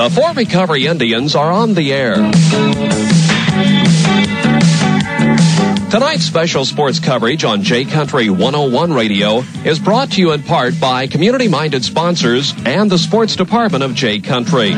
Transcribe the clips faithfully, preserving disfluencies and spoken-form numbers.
The Fort Recovery Indians are on the air. Tonight's special sports coverage on J Country one oh one Radio is brought to you in part by community-minded sponsors and the sports department of J Country.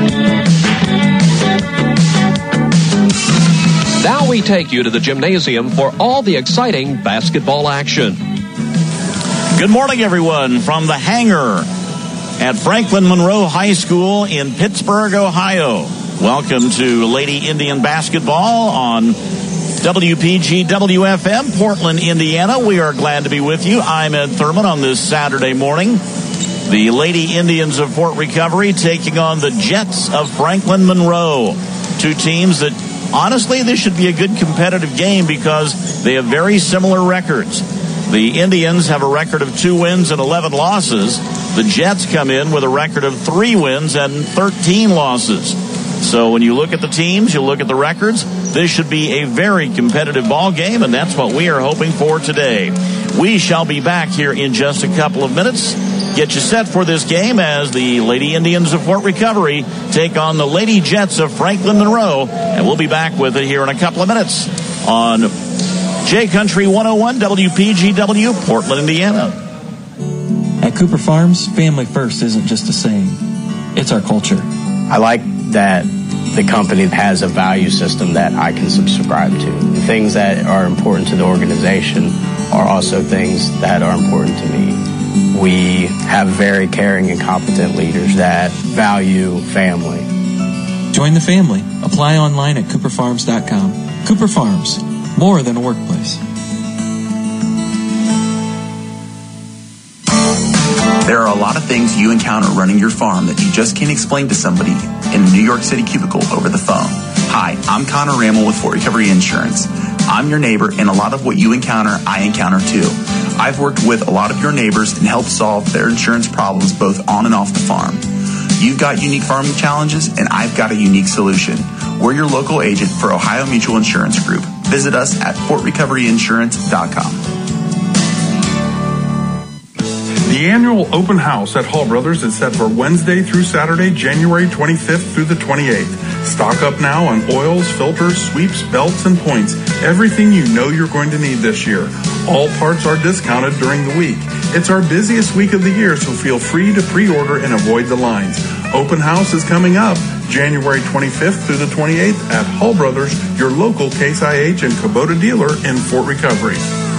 Now we take you to the gymnasium for all the exciting basketball action. Good morning, everyone, from the hangar at Franklin Monroe High School in Pittsburgh, Ohio. Welcome to Lady Indian Basketball on W P G W F M, Portland, Indiana. We are glad to be with you. I'm Ed Thurman on this Saturday morning. The Lady Indians of Fort Recovery taking on the Jets of Franklin Monroe. Two teams that, honestly, this should be a good competitive game because they have very similar records. The Indians have a record of two wins and eleven losses. The Jets come in with a record of three wins and thirteen losses. So when you look at the teams, you look at the records, this should be a very competitive ball game, and that's what we are hoping for today. We shall be back here in just a couple of minutes. Get you set for this game as the Lady Indians of Fort Recovery take on the Lady Jets of Franklin Monroe, and we'll be back with it here in a couple of minutes on J Country one oh one W P G W, Portland, Indiana. At Cooper Farms, family first isn't just a saying. It's our culture. I like that the company has a value system that I can subscribe to. Things that are important to the organization are also things that are important to me. We have very caring and competent leaders that value family. Join the family. Apply online at cooper farms dot com. Cooper Farms, more than a workplace. There are a lot of things you encounter running your farm that you just can't explain to somebody in a New York City cubicle over the phone. Hi, I'm Connor Rammel with Fort Recovery Insurance. I'm your neighbor, and a lot of what you encounter, I encounter too. I've worked with a lot of your neighbors and helped solve their insurance problems both on and off the farm. You've got unique farming challenges, and I've got a unique solution. We're your local agent for Ohio Mutual Insurance Group. Visit us at fort recovery insurance dot com. The annual open house at Hall Brothers is set for Wednesday through Saturday, January twenty-fifth through the twenty-eighth. Stock up now on oils, filters, sweeps, belts, and points. Everything you know you're going to need this year. All parts are discounted during the week. It's our busiest week of the year, so feel free to pre-order and avoid the lines. Open house is coming up January twenty-fifth through the twenty-eighth at Hall Brothers, your local Case I H and Kubota dealer in Fort Recovery.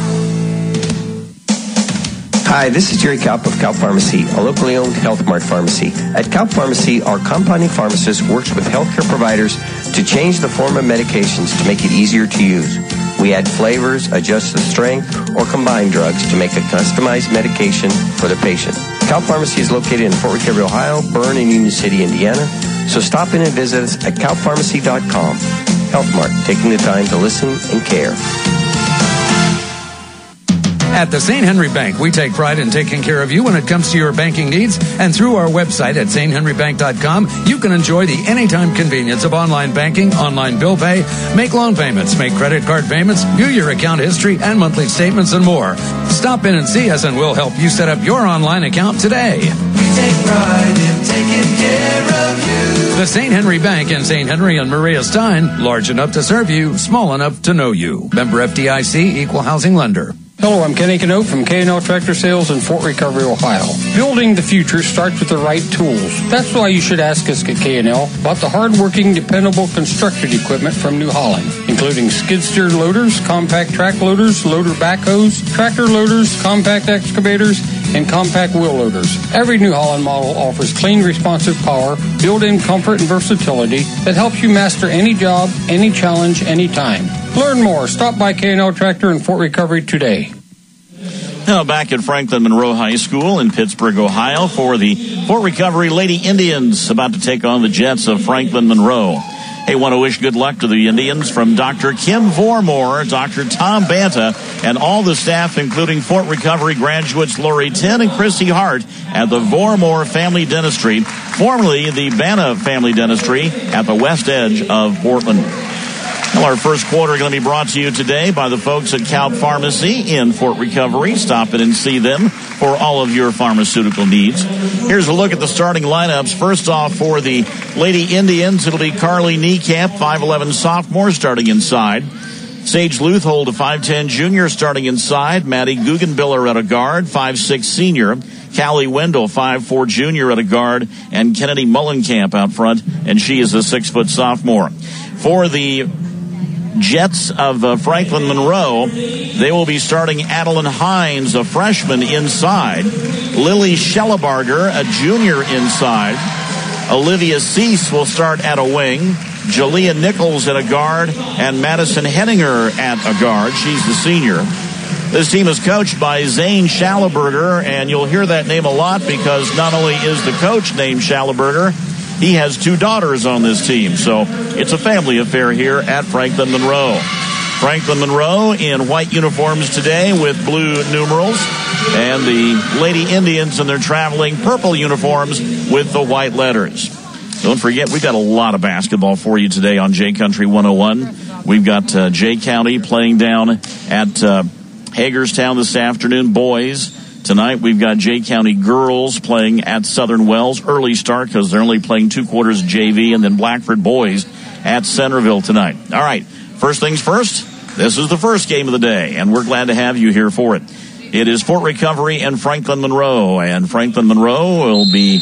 Hi, this is Jerry Kaup of Kaup Pharmacy, a locally owned Health Mart pharmacy. At Kaup Pharmacy, our compounding pharmacist works with healthcare providers to change the form of medications to make it easier to use. We add flavors, adjust the strength, or combine drugs to make a customized medication for the patient. Kaup Pharmacy is located in Fort Recovery, Ohio, Bern, and Union City, Indiana. So stop in and visit us at kaup pharmacy dot com. Health Mart, taking the time to listen and care. At the Saint Henry Bank, we take pride in taking care of you when it comes to your banking needs. And through our website at saint henry bank dot com, you can enjoy the anytime convenience of online banking, online bill pay, make loan payments, make credit card payments, view your account history and monthly statements, and more. Stop in and see us, and we'll help you set up your online account today. We take pride in taking care of you. The Saint Henry Bank in Saint Henry and Maria Stein, large enough to serve you, small enough to know you. Member F D I C, Equal Housing Lender. Hello, I'm Kenny Canoe from K and L Tractor Sales in Fort Recovery, Ohio. Building the future starts with the right tools. That's why you should ask us at K and L about the hard-working, dependable construction equipment from New Holland, including skid-steer loaders, compact track loaders, loader backhoes, tractor loaders, compact excavators, and compact wheel loaders. Every New Holland model offers clean, responsive power, built-in comfort and versatility that helps you master any job, any challenge, anytime. Learn more. Stop by K and L Tractor in Fort Recovery today. Now back at Franklin Monroe High School in Pittsburgh, Ohio for the Fort Recovery Lady Indians about to take on the Jets of Franklin Monroe. Hey, want to wish good luck to the Indians from Doctor Kim Vormore, Doctor Tom Banta, and all the staff, including Fort Recovery graduates Lori Tin and Chrissy Hart at the Vormore Family Dentistry, formerly the Banta Family Dentistry at the west edge of Portland. I Well, our first quarter going to be brought to you today by the folks at Calp Pharmacy in Fort Recovery. Stop in and see them for all of your pharmaceutical needs. Here's a look at the starting lineups. First off, for the Lady Indians, it'll be Carly Niekamp, five eleven sophomore, starting inside. Sage Luthold, a five ten junior, starting inside. Maddie Guggenbiller at a guard, five six senior. Callie Wendell, five four junior at a guard. And Kennedy Mullenkamp out front, and she is a six foot sophomore. For the Jets of uh, Franklin Monroe, they will be starting Adeline Hines, a freshman, inside. Lily Schellebarger, a junior, inside. Olivia Cease will start at a wing. Jalea Nichols at a guard. And Madison Henninger at a guard. She's the senior. This team is coached by Zane Schalleberger, and you'll hear that name a lot because not only is the coach named Schalleberger, he has two daughters on this team, so it's a family affair here at Franklin Monroe. Franklin Monroe in white uniforms today with blue numerals, and the Lady Indians in their traveling purple uniforms with the white letters. Don't forget, we've got a lot of basketball for you today on J Country one oh one. We've got uh, Jay County playing down at uh, Hagerstown this afternoon, boys. Tonight, we've got Jay County girls playing at Southern Wells. Early start because they're only playing two quarters J V, and then Blackford boys at Centerville tonight. All right, first things first, this is the first game of the day, and we're glad to have you here for it. It is Fort Recovery and Franklin Monroe, and Franklin Monroe will be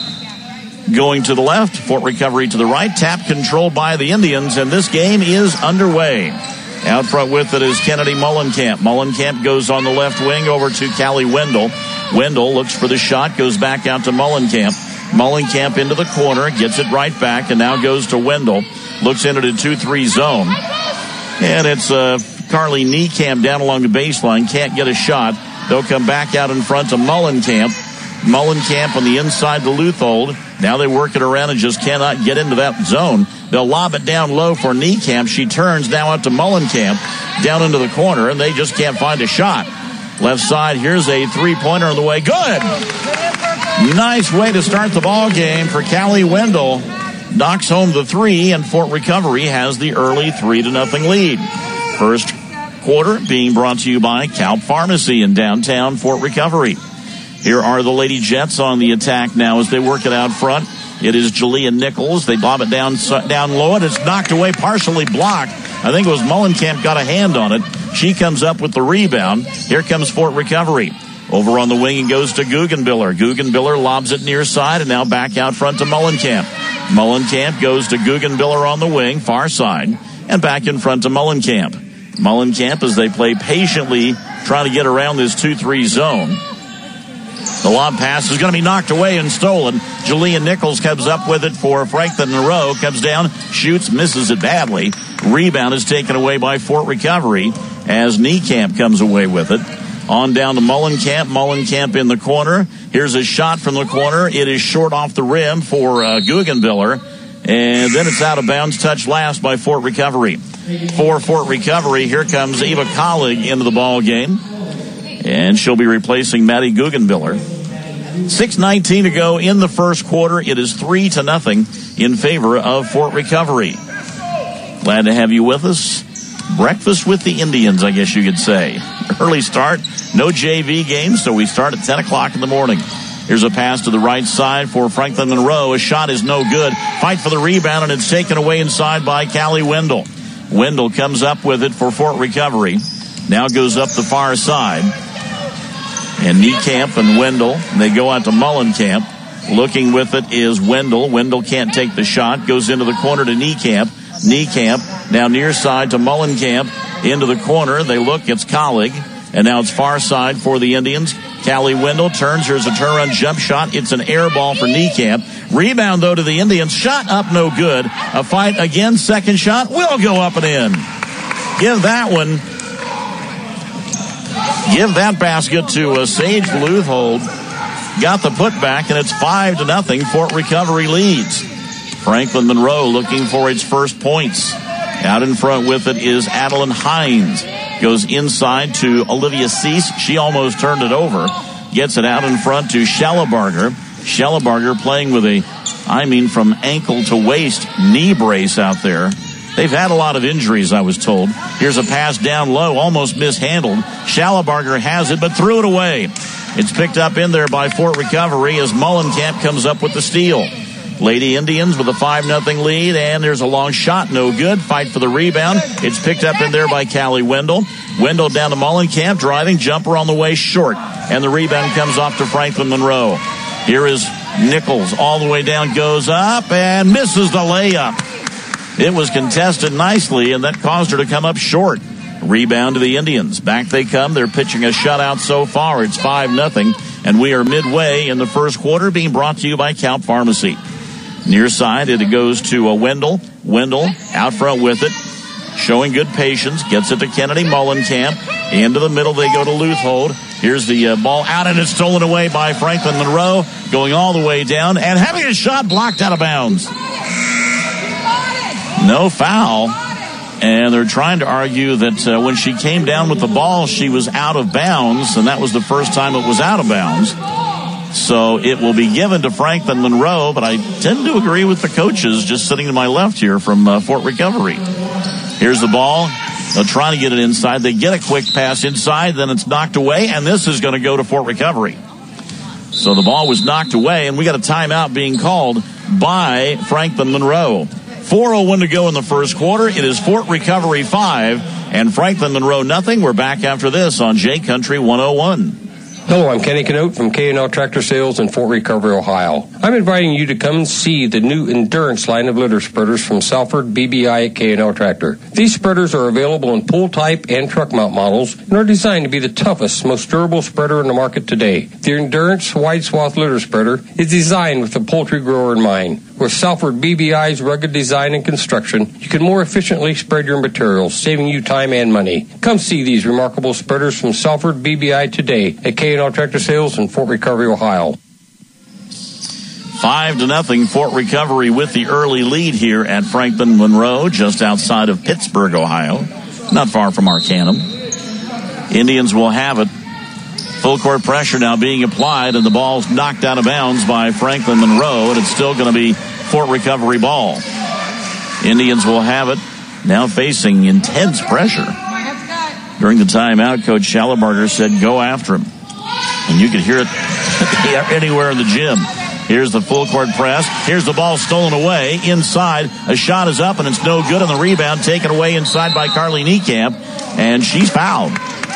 going to the left, Fort Recovery to the right, tap controlled by the Indians, and this game is underway. Out front with it is Kennedy Mullenkamp. Mullenkamp goes on the left wing over to Callie Wendell. Wendell looks for the shot, goes back out to Mullenkamp. Mullenkamp into the corner, gets it right back, and now goes to Wendell. Looks into the two three zone. And it's uh, Carly Niekamp down along the baseline. Can't get a shot. They'll come back out in front to Mullenkamp. Mullenkamp on the inside to Luthold. Now they work it around and just cannot get into that zone. They'll lob it down low for Niekamp. She turns now out to Mullenkamp down into the corner, and they just can't find a shot. Left side, here's a three-pointer on the way. Good! Nice way to start the ball game for Callie Wendell. Knocks home the three, and Fort Recovery has the early three to nothing lead. First quarter being brought to you by Calp Pharmacy in downtown Fort Recovery. Here are the Lady Jets on the attack now as they work it out front. It is Jalea Nichols. They lob it down down low, and it's knocked away, partially blocked. I think it was Mullenkamp got a hand on it. She comes up with the rebound. Here comes Fort Recovery. Over on the wing, it goes to Guggenbiller. Guggenbiller lobs it near side, and now back out front to Mullenkamp. Mullenkamp goes to Guggenbiller on the wing, far side, and back in front to Mullenkamp. Mullenkamp, as they play patiently, trying to get around this two three zone. The lob pass is going to be knocked away and stolen. Jalea Nichols comes up with it for Franklin Monroe. Comes down, shoots, misses it badly. Rebound is taken away by Fort Recovery as Niekamp comes away with it. On down to Mullenkamp. Mullenkamp in the corner. Here's a shot from the corner. It is short off the rim for uh, Guggenbiller. And then it's out of bounds, touched last by Fort Recovery. For Fort Recovery, here comes Eva Collig into the ball game. And she'll be replacing Maddie Guggenbiller. six nineteen to go in the first quarter. It is three to nothing in favor of Fort Recovery. Glad to have you with us. Breakfast with the Indians, I guess you could say. Early start, no J V games, so we start at ten o'clock in the morning. Here's a pass to the right side for Franklin Monroe. A shot is no good. Fight for the rebound, and it's taken away inside by Callie Wendell. Wendell comes up with it for Fort Recovery. Now goes up the far side. And Niekamp and Wendell, they go out to Mullenkamp. Looking with it is Wendell. Wendell can't take the shot. Goes into the corner to Niekamp. Niekamp now near side to Mullenkamp. Into the corner. They look. It's Collig. And now it's far side for the Indians. Callie Wendell turns. Here's a turnaround jump shot. It's an air ball for Niekamp. Rebound, though, to the Indians. Shot up, no good. A fight again. Second shot will go up and in. Give that one. Give that basket to uh, Sage Luthold. Got the putback, and it's five to nothing. Fort Recovery leads. Franklin Monroe looking for its first points. Out in front with it is Adeline Hines. Goes inside to Olivia Cease. She almost turned it over. Gets it out in front to Schellebarger. Schellebarger playing with a, I mean, from ankle to waist knee brace out there. They've had a lot of injuries, I was told. Here's a pass down low, almost mishandled. Schallenbarger has it, but threw it away. It's picked up in there by Fort Recovery as Mullenkamp comes up with the steal. Lady Indians with a five nothing lead, and there's a long shot, no good. Fight for the rebound. It's picked up in there by Callie Wendell. Wendell down to Mullenkamp, driving, jumper on the way short, and the rebound comes off to Franklin Monroe. Here is Nichols, all the way down, goes up, and misses the layup. It was contested nicely, and that caused her to come up short. Rebound to the Indians. Back they come. They're pitching a shutout so far. It's five nothing, and we are midway in the first quarter, being brought to you by Calp Pharmacy. Near side, it goes to a Wendell. Wendell out front with it, showing good patience. Gets it to Kennedy Mullenkamp. Into the middle, they go to Leuthold. Here's the uh, ball out, and it's stolen away by Franklin Monroe, going all the way down and having a shot blocked out of bounds. No foul, and they're trying to argue that uh, when she came down with the ball, she was out of bounds, and that was the first time it was out of bounds. So it will be given to Franklin Monroe, but I tend to agree with the coaches just sitting to my left here from uh, Fort Recovery. Here's the ball. They're trying to get it inside. They get a quick pass inside, then it's knocked away, and this is going to go to Fort Recovery. So the ball was knocked away, and we got a timeout being called by Franklin Monroe. four oh one to go in the first quarter. It is Fort Recovery five and Franklin Monroe nothing. We're back after this on J Country one oh one. Hello, I'm Kenny Canote from K and L Tractor Sales in Fort Recovery, Ohio. I'm inviting you to come and see the new Endurance line of litter spreaders from Salford B B I at K and L Tractor. These spreaders are available in pull type and truck mount models and are designed to be the toughest, most durable spreader in the market today. The Endurance wide swath litter spreader is designed with the poultry grower in mind. With Salford B B I's rugged design and construction, you can more efficiently spread your materials, saving you time and money. Come see these remarkable spreaders from Salford B B I today at K and L Tractor Sales in Fort Recovery, Ohio. Five to nothing, Fort Recovery with the early lead here at Franklin Monroe, just outside of Pittsburgh, Ohio, not far from Arcanum. Indians will have it. Full court pressure now being applied, and the ball's knocked out of bounds by Franklin Monroe, and it's still going to be Fort Recovery ball. Indians will have it, now facing intense pressure. During the timeout, Coach Schallenbarger said, go after him. And you could hear it anywhere in the gym. Here's the full court press. Here's the ball stolen away. Inside, a shot is up, and it's no good on the rebound. Taken away inside by Carly Niekamp, and she's fouled.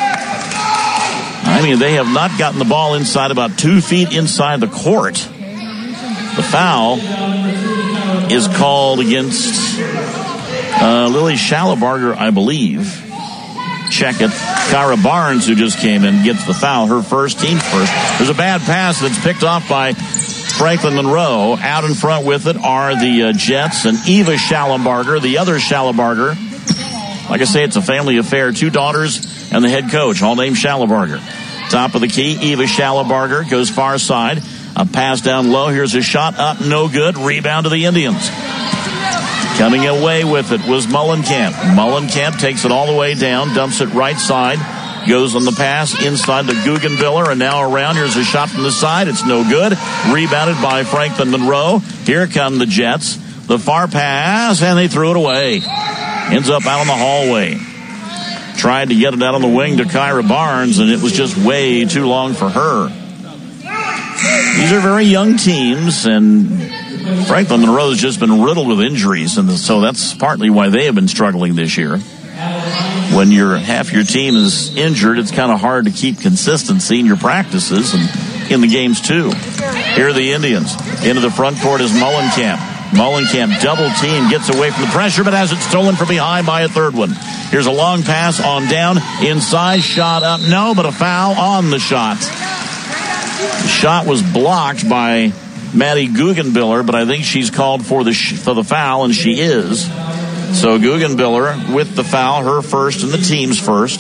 I mean, they have not gotten the ball inside about two feet inside the court. The foul is called against uh, Lily Schallenbarger, I believe. Check it. Kyra Barnes, who just came in, gets the foul. Her first, team first. There's a bad pass that's picked off by Franklin Monroe. Out in front with it are the uh, Jets and Eva Schallenbarger, the other Schallenbarger. Like I say, it's a family affair. Two daughters and the head coach, all named Schallenbarger. Top of the key, Eva Schallenbarger goes far side. A pass down low. Here's a shot up, no good. Rebound to the Indians. Coming away with it was Mullenkamp. Mullenkamp takes it all the way down, dumps it right side, goes on the pass inside to Guggenbiller, and now around. Here's a shot from the side. It's no good. Rebounded by Franklin Monroe. Here come the Jets. The far pass, and they threw it away. Ends up out in the hallway. Tried to get it out on the wing to Kyra Barnes, and it was just way too long for her. These are very young teams, and Franklin Monroe has just been riddled with injuries, and so that's partly why they have been struggling this year. When your half your team is injured, it's kind of hard to keep consistency in your practices and in the games too. Here are the Indians. Into the front court is Mullenkamp. Mullenkamp double team, gets away from the pressure, but has it stolen from behind by a third one. Here's a long pass on down, inside, shot up, no, but a foul on the shot. The shot was blocked by Maddie Guggenbiller, but I think she's called for the sh- for the foul, and she is. So Guggenbiller with the foul, her first and the team's first.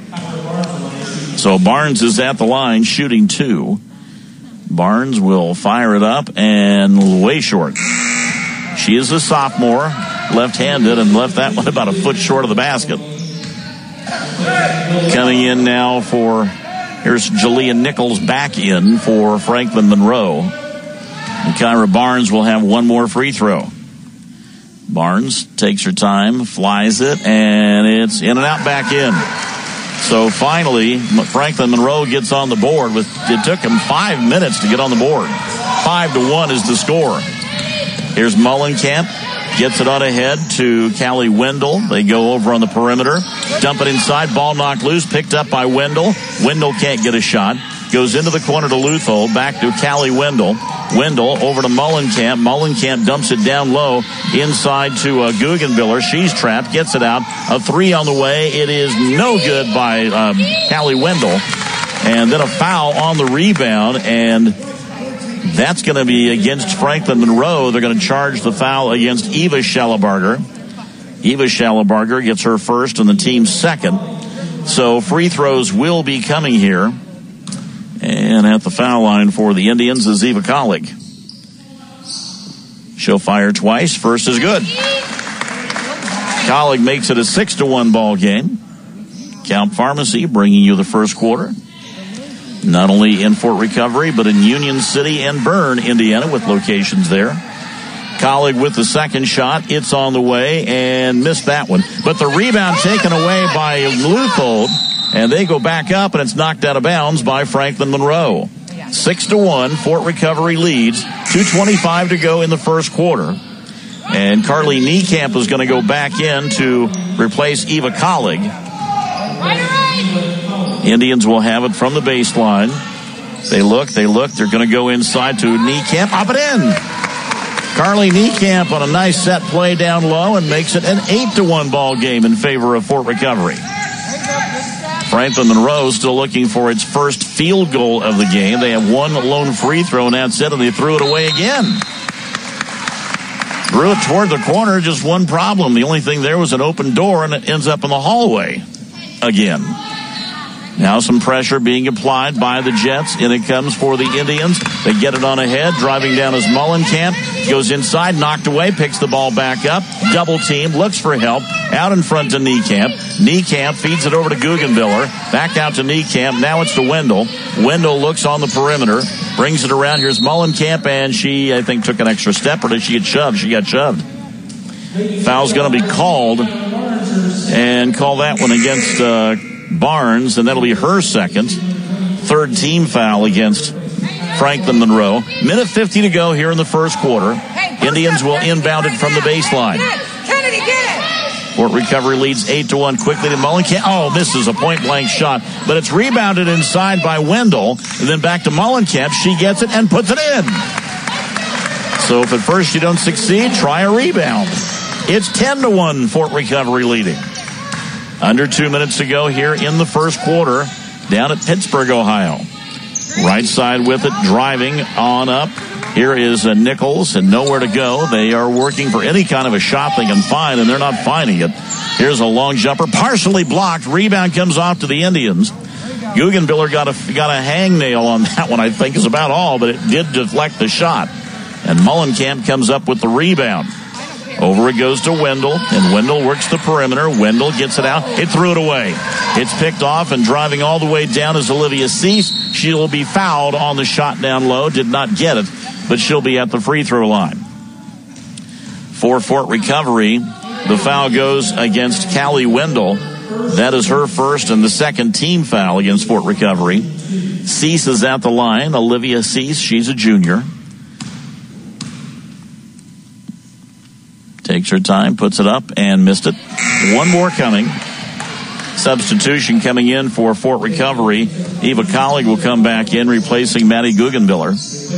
So Barnes is at the line shooting two. Barnes will fire it up and way short. She is a sophomore, left-handed, and left that one about a foot short of the basket. Coming in now for, here's Jalea Nichols back in for Franklin Monroe. And Kyra Barnes will have one more free throw. Barnes takes her time, flies it, and it's in and out, back in. So finally, Franklin Monroe gets on the board. With it took him five minutes to get on the board. Five to one is the score. Here's Mullenkamp. Gets it on ahead to Callie Wendell. They go over on the perimeter. Dump it inside. Ball knocked loose. Picked up by Wendell. Wendell can't get a shot. Goes into the corner to Luthold. Back to Callie Wendell. Wendell over to Mullenkamp. Mullenkamp dumps it down low inside to uh, Guggenbiller. She's trapped. Gets it out. A three on the way. It is no good by um, Callie Wendell. And then a foul on the rebound. And that's going to be against Franklin Monroe. They're going to charge the foul against Eva Schallebarger. Eva Schallebarger gets her first and the team's second. So free throws will be coming here. And at the foul line for the Indians is Eva Collig. She'll fire twice. First is good. Collig makes it a six to one ball game. Count Pharmacy bringing you the first quarter. Not only in Fort Recovery, but in Union City and Bern, Indiana, with locations there. Collig with the second shot. It's on the way and missed that one. But the rebound taken away by Luthold. And they go back up, and it's knocked out of bounds by Franklin Monroe. Six to one, Fort Recovery leads. two twenty-five to go in the first quarter. And Carly Niekamp is going to go back in to replace Eva Collig. Indians will have it from the baseline. They look, they look. They're going to go inside to Niekamp. Up and in. Carly Niekamp on a nice set play down low and makes it an eight to one ball game in favor of Fort Recovery. Franklin Monroe still looking for its first field goal of the game. They have one lone free throw, and that's it, and they threw it away again. Threw it toward the corner, just one problem. The only thing there was an open door, and it ends up in the hallway again. Now some pressure being applied by the Jets. In it comes for the Indians. They get it on ahead. Driving down is Mullenkamp. Goes inside, knocked away, picks the ball back up. Double team, looks for help. Out in front to Niekamp. Niekamp feeds it over to Guggenbiller. Back out to Niekamp. Now it's to Wendell. Wendell looks on the perimeter. Brings it around. Here's Mullenkamp, and she, I think, took an extra step, or did she get shoved? She got shoved. Foul's going to be called. And call that one against uh, Barnes, and that'll be her second. Third team foul against Franklin Monroe. Minute fifty to go here in the first quarter. Indians will inbound it from the baseline. Kennedy, get it! Fort Recovery leads eight to one quickly to Mullenkamp. Oh, misses a point-blank shot, but it's rebounded inside by Wendell, and then back to Mullenkamp. She gets it and puts it in. So if at first you don't succeed, try a rebound. It's ten to one, Fort Recovery leading. Under two minutes to go here in the first quarter down at Pittsburgh, Ohio. Right side with it, driving on up. Here is uh, Nichols, and nowhere to go. They are working for any kind of a shot they can find, and they're not finding it. Here's a long jumper, partially blocked. Rebound comes off to the Indians. Guggenbiller got a, got a hangnail on that one, I think is about all, but it did deflect the shot. And Mullenkamp comes up with the rebound. Over it goes to Wendell, and Wendell works the perimeter. Wendell gets it out. It threw it away. It's picked off, and driving all the way down is Olivia Cease. She'll be fouled on the shot down low. Did not get it, but she'll be at the free throw line. For Fort Recovery, the foul goes against Callie Wendell. That is her first and the second team foul against Fort Recovery. Cease is at the line. Olivia Cease, she's a junior. Takes her time, puts it up, and missed it. One more coming. Substitution coming in for Fort Recovery. Eva Collig will come back in, replacing Maddie Guggenbiller.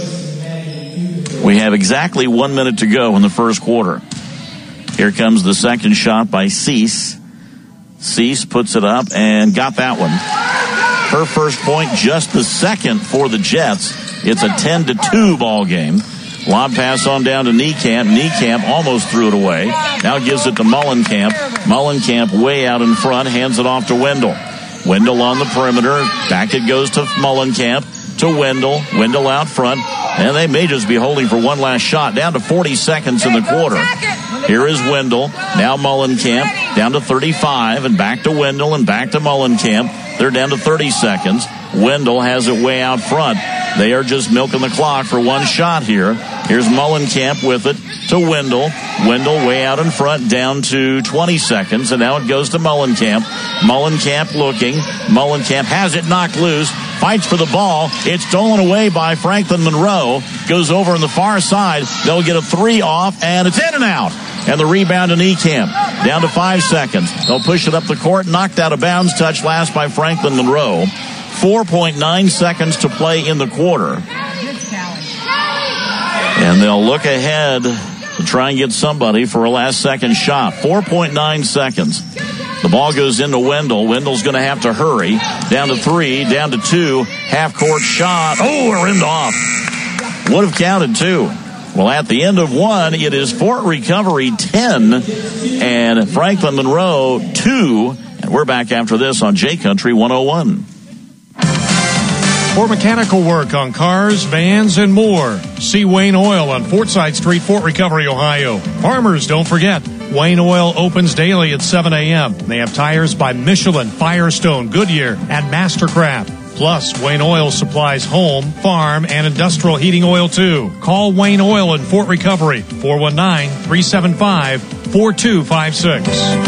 We have exactly one minute to go in the first quarter. Here comes the second shot by Cease. Cease puts it up and got that one. Her first point, just the second for the Jets. It's a ten to two ball game. Lob pass on down to Niekamp. Niekamp almost threw it away. Now gives it to Mullenkamp. Mullenkamp way out in front, hands it off to Wendell. Wendell on the perimeter. Back it goes to Mullenkamp. to Wendell. Wendell out front. And they may just be holding for one last shot. Down to forty seconds in the quarter. Here is Wendell. Now Mullenkamp down to thirty-five and back to Wendell and back to Mullenkamp. They're down to thirty seconds. Wendell has it way out front. They are just milking the clock for one shot here. Here's Mullenkamp with it to Wendell. Wendell way out in front, down to twenty seconds, and now it goes to Mullenkamp. Mullenkamp looking. Mullenkamp has it knocked loose. Fights for the ball. It's stolen away by Franklin Monroe. Goes over on the far side. They'll get a three off, and it's in and out. And the rebound to Niekamp. Down to five seconds. They'll push it up the court. Knocked out of bounds. Touch last by Franklin Monroe. four point nine seconds to play in the quarter. And they'll look ahead to try and get somebody for a last second shot. four point nine seconds. The ball goes into Wendell. Wendell's going to have to hurry. Down to three, down to two. Half-court shot. Oh, rimmed off. Would have counted two. Well, at the end of one, it is Fort Recovery ten and Franklin Monroe two. And we're back after this on J Country one oh one. For mechanical work on cars, vans, and more, see Wayne Oil on Fortside Street, Fort Recovery, Ohio. Farmers, don't forget, Wayne Oil opens daily at seven a.m. They have tires by Michelin, Firestone, Goodyear, and Mastercraft. Plus, Wayne Oil supplies home, farm, and industrial heating oil, too. Call Wayne Oil in Fort Recovery, four one nine, three seven five, four two five six.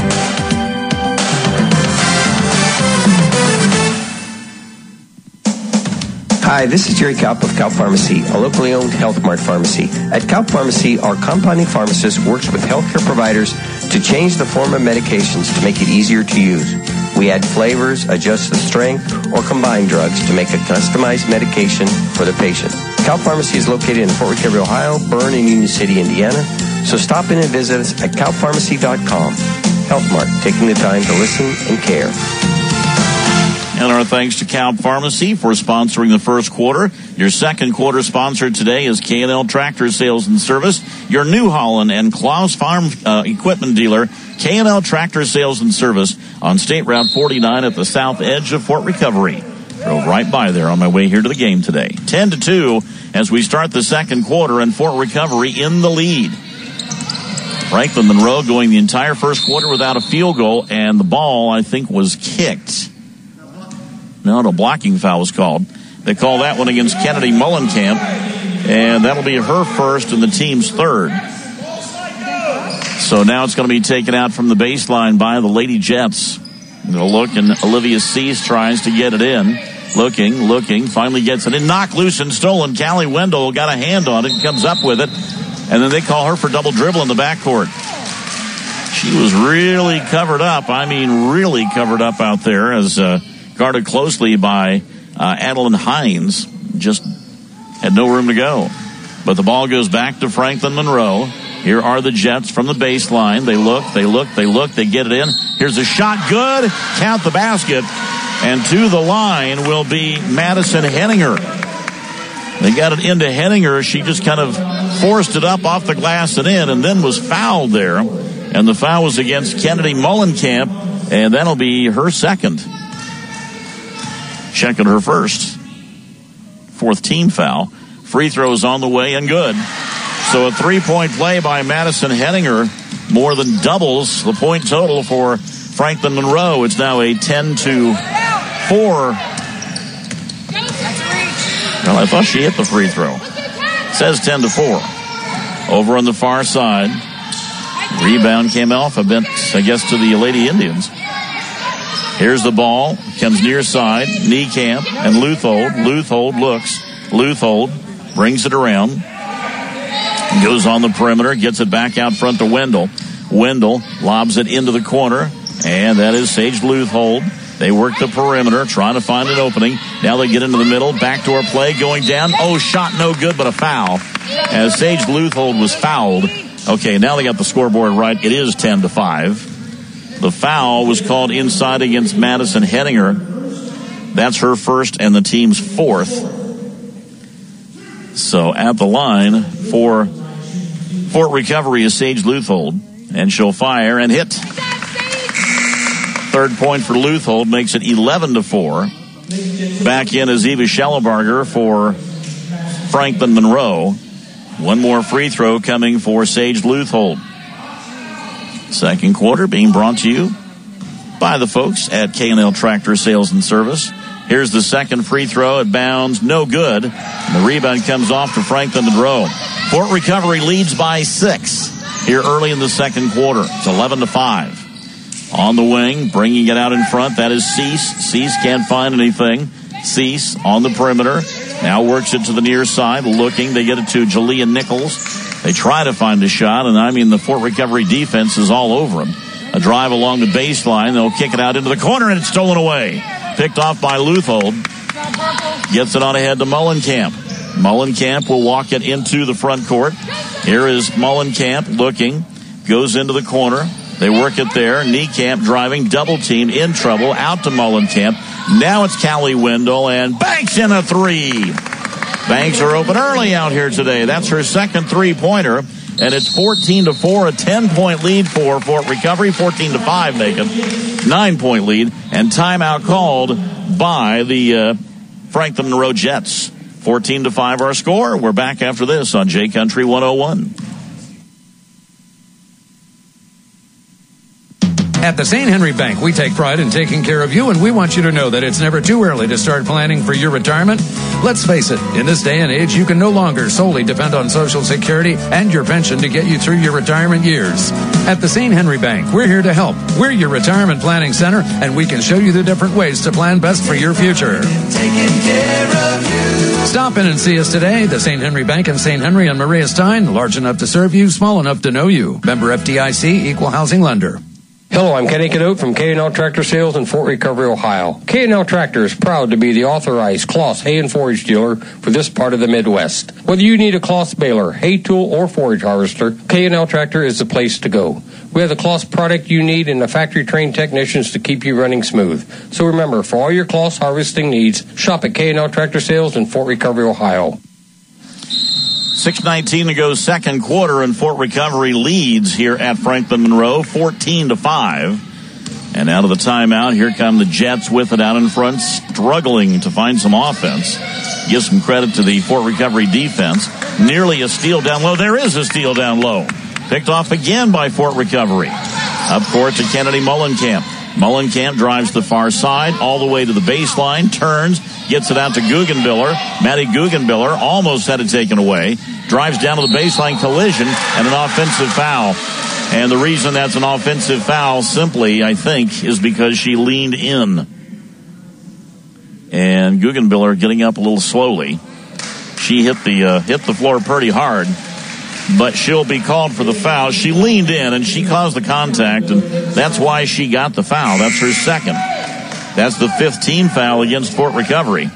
Hi, this is Jerry Kaup of Kaup Pharmacy, a locally owned Health Mart pharmacy. At Kaup Pharmacy, our compounding pharmacist works with healthcare providers to change the form of medications to make it easier to use. We add flavors, adjust the strength, or combine drugs to make a customized medication for the patient. Kaup Pharmacy is located in Fort Recovery, Ohio, Bern, and Union City, Indiana. So stop in and visit us at kaup pharmacy dot com. Health Mart, taking the time to listen and care. And our thanks to Kaup Pharmacy for sponsoring the first quarter. Your second quarter sponsor today is K and L Tractor Sales and Service, your New Holland and Klaus Farm uh, equipment dealer. K and L Tractor Sales and Service on State Route forty-nine at the south edge of Fort Recovery. Drove right by there on my way here to the game today. ten to two as we start the second quarter, and Fort Recovery in the lead. Franklin Monroe going the entire first quarter without a field goal, and the ball, I think, was kicked. No, no, blocking foul was called. They call that one against Kennedy Mullenkamp, and that'll be her first and the team's third. So now it's going to be taken out from the baseline by the Lady Jets. They'll look, and Olivia Cease tries to get it in. Looking, looking, finally gets it in. Knocked loose and stolen. Callie Wendell got a hand on it and comes up with it. And then they call her for double dribble in the backcourt. She was really covered up. I mean, really covered up out there as uh, guarded closely by uh, Adeline Hines. Just had no room to go. But the ball goes back to Franklin Monroe. Here are the Jets from the baseline. They look, they look, they look, they get it in. Here's a shot, good. Count the basket. And to the line will be Madison Henninger. They got it into Henninger. She just kind of forced it up off the glass and in, and then was fouled there. And the foul was against Kennedy Mullenkamp, and that'll be her second. Checking her first. Fourth team foul. Free throws on the way and good. So a three-point play by Madison Henninger more than doubles the point total for Franklin Monroe. It's now a ten to four. Well, I thought she hit the free throw. It says ten to four. Over on the far side. Rebound came off a bit, I guess, to the Lady Indians. Here's the ball. Comes near side. Niekamp and Luthold. Luthold looks. Luthold brings it around. Goes on the perimeter. Gets it back out front to Wendell. Wendell lobs it into the corner. And that is Sage Luthold. They work the perimeter, trying to find an opening. Now they get into the middle. Backdoor play going down. Oh, shot no good, but a foul. As Sage Luthold was fouled. Okay, now they got the scoreboard right. It is ten to five. The foul was called inside against Madison Henninger. That's her first and the team's fourth. So at the line for Fort Recovery is Sage Luthold. And she'll fire and hit. Third point for Luthold makes it eleven to four. Back in is Eva Schellenbarger for Franklin Monroe. One more free throw coming for Sage Leuthold. Second quarter being brought to you by the folks at K and L Tractor Sales and Service. Here's the second free throw. It bounds no good. And the rebound comes off to Franklin Monroe. Fort Recovery leads by six here early in the second quarter. It's eleven to five. On the wing, bringing it out in front, that is Cease. Cease can't find anything. Cease on the perimeter. Now works it to the near side, looking. They get it to Jalea Nichols. They try to find a shot, and I mean the Fort Recovery defense is all over them. A drive along the baseline. They'll kick it out into the corner, and it's stolen away. Picked off by Leuthold. Gets it on ahead to Mullenkamp. Mullenkamp will walk it into the front court. Here is Mullenkamp looking. Goes into the corner. They work it there. Niekamp driving, double team, in trouble, out to Mullenkamp. Now it's Callie Wendell, and Banks in a three. Banks are open early out here today. That's her second three-pointer, and it's fourteen to four, a ten-point lead for Fort Recovery. fourteen to five make it. Nine-point lead, and timeout called by the uh, Franklin Monroe Jets. fourteen to five our score. We're back after this on J Country one oh one. At the Saint Henry Bank, we take pride in taking care of you, and we want you to know that it's never too early to start planning for your retirement. Let's face it, in this day and age, you can no longer solely depend on Social Security and your pension to get you through your retirement years. At the Saint Henry Bank, we're here to help. We're your retirement planning center, and we can show you the different ways to plan best for your future. Taking care of you. Stop in and see us today. The Saint Henry Bank in Saint Henry and Maria Stein, large enough to serve you, small enough to know you. Member F D I C, Equal Housing Lender. Hello, I'm Kenny Cadote from K and L Tractor Sales in Fort Recovery, Ohio. K and L Tractor is proud to be the authorized Closs hay and forage dealer for this part of the Midwest. Whether you need a Closs baler, hay tool, or forage harvester, K and L Tractor is the place to go. We have the Closs product you need and the factory-trained technicians to keep you running smooth. So remember, for all your Closs harvesting needs, shop at K and L Tractor Sales in Fort Recovery, Ohio. six nineteen to go second quarter, and Fort Recovery leads here at Franklin Monroe, fourteen to five. And out of the timeout, here come the Jets with it out in front, struggling to find some offense. Give some credit to the Fort Recovery defense. Nearly a steal down low. There is a steal down low. Picked off again by Fort Recovery. Up court to Kennedy Mullenkamp. Mullenkamp drives the far side all the way to the baseline, turns, gets it out to Guggenbiller. Maddie Guggenbiller almost had it taken away. Drives down to the baseline, collision, and an offensive foul. And the reason that's an offensive foul simply, I think, is because she leaned in. And Guggenbiller getting up a little slowly. She hit the uh, hit the floor pretty hard, but she'll be called for the foul. She leaned in, and she caused the contact, and that's why she got the foul. That's her second. That's the fifth team foul against Fort Recovery.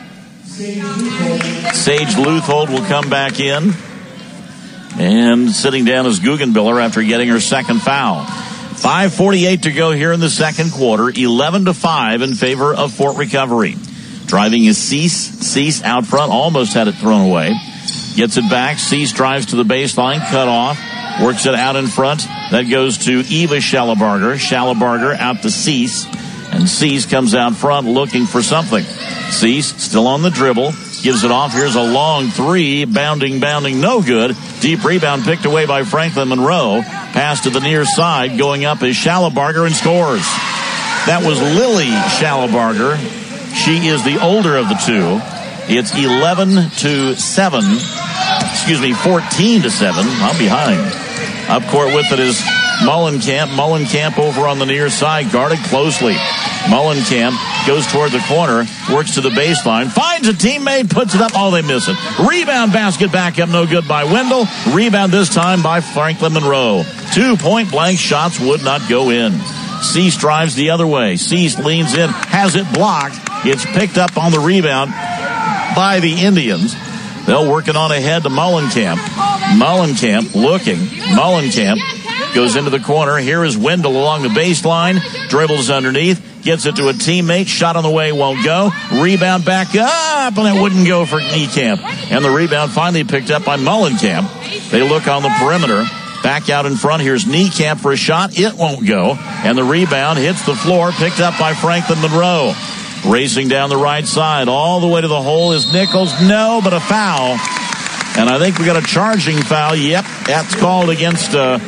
Sage Leuthold will come back in. And sitting down is Guggenbiller after getting her second foul. five forty-eight to go here in the second quarter. eleven to five in favor of Fort Recovery. Driving is Cease. Cease out front. Almost had it thrown away. Gets it back. Cease drives to the baseline. Cut off. Works it out in front. That goes to Eva Schellenbarger. Schellenbarger out to Cease. And Cease comes out front looking for something. Cease still on the dribble. Gives it off. Here's a long three. Bounding, bounding, no good. Deep rebound picked away by Franklin Monroe. Pass to the near side. Going up is Schellenbarger and scores. That was Lily Schellenbarger. She is the older of the two. It's eleven to seven. Excuse me, fourteen to seven. I'm behind. Up court with it is Mullenkamp. Mullenkamp over on the near side, guarded closely. Mullenkamp goes toward the corner, works to the baseline, finds a teammate, puts it up. Oh, they miss it. Rebound basket back up, no good by Wendell. Rebound this time by Franklin Monroe. Two point-blank shots would not go in. Cease drives the other way. Cease leans in, has it blocked. It's picked up on the rebound by the Indians. They'll work it on ahead to Mullenkamp. Mullenkamp looking. Mullenkamp goes into the corner. Here is Wendell along the baseline. Dribbles underneath. Gets it to a teammate. Shot on the way, won't go. Rebound back up, and it wouldn't go for Niekamp. And the rebound finally picked up by Mullenkamp. They look on the perimeter. Back out in front. Here's Niekamp for a shot. It won't go. And the rebound hits the floor, picked up by Franklin Monroe. Racing down the right side, all the way to the hole is Nichols. No, but a foul. And I think we got a charging foul. Yep, that's called against uh,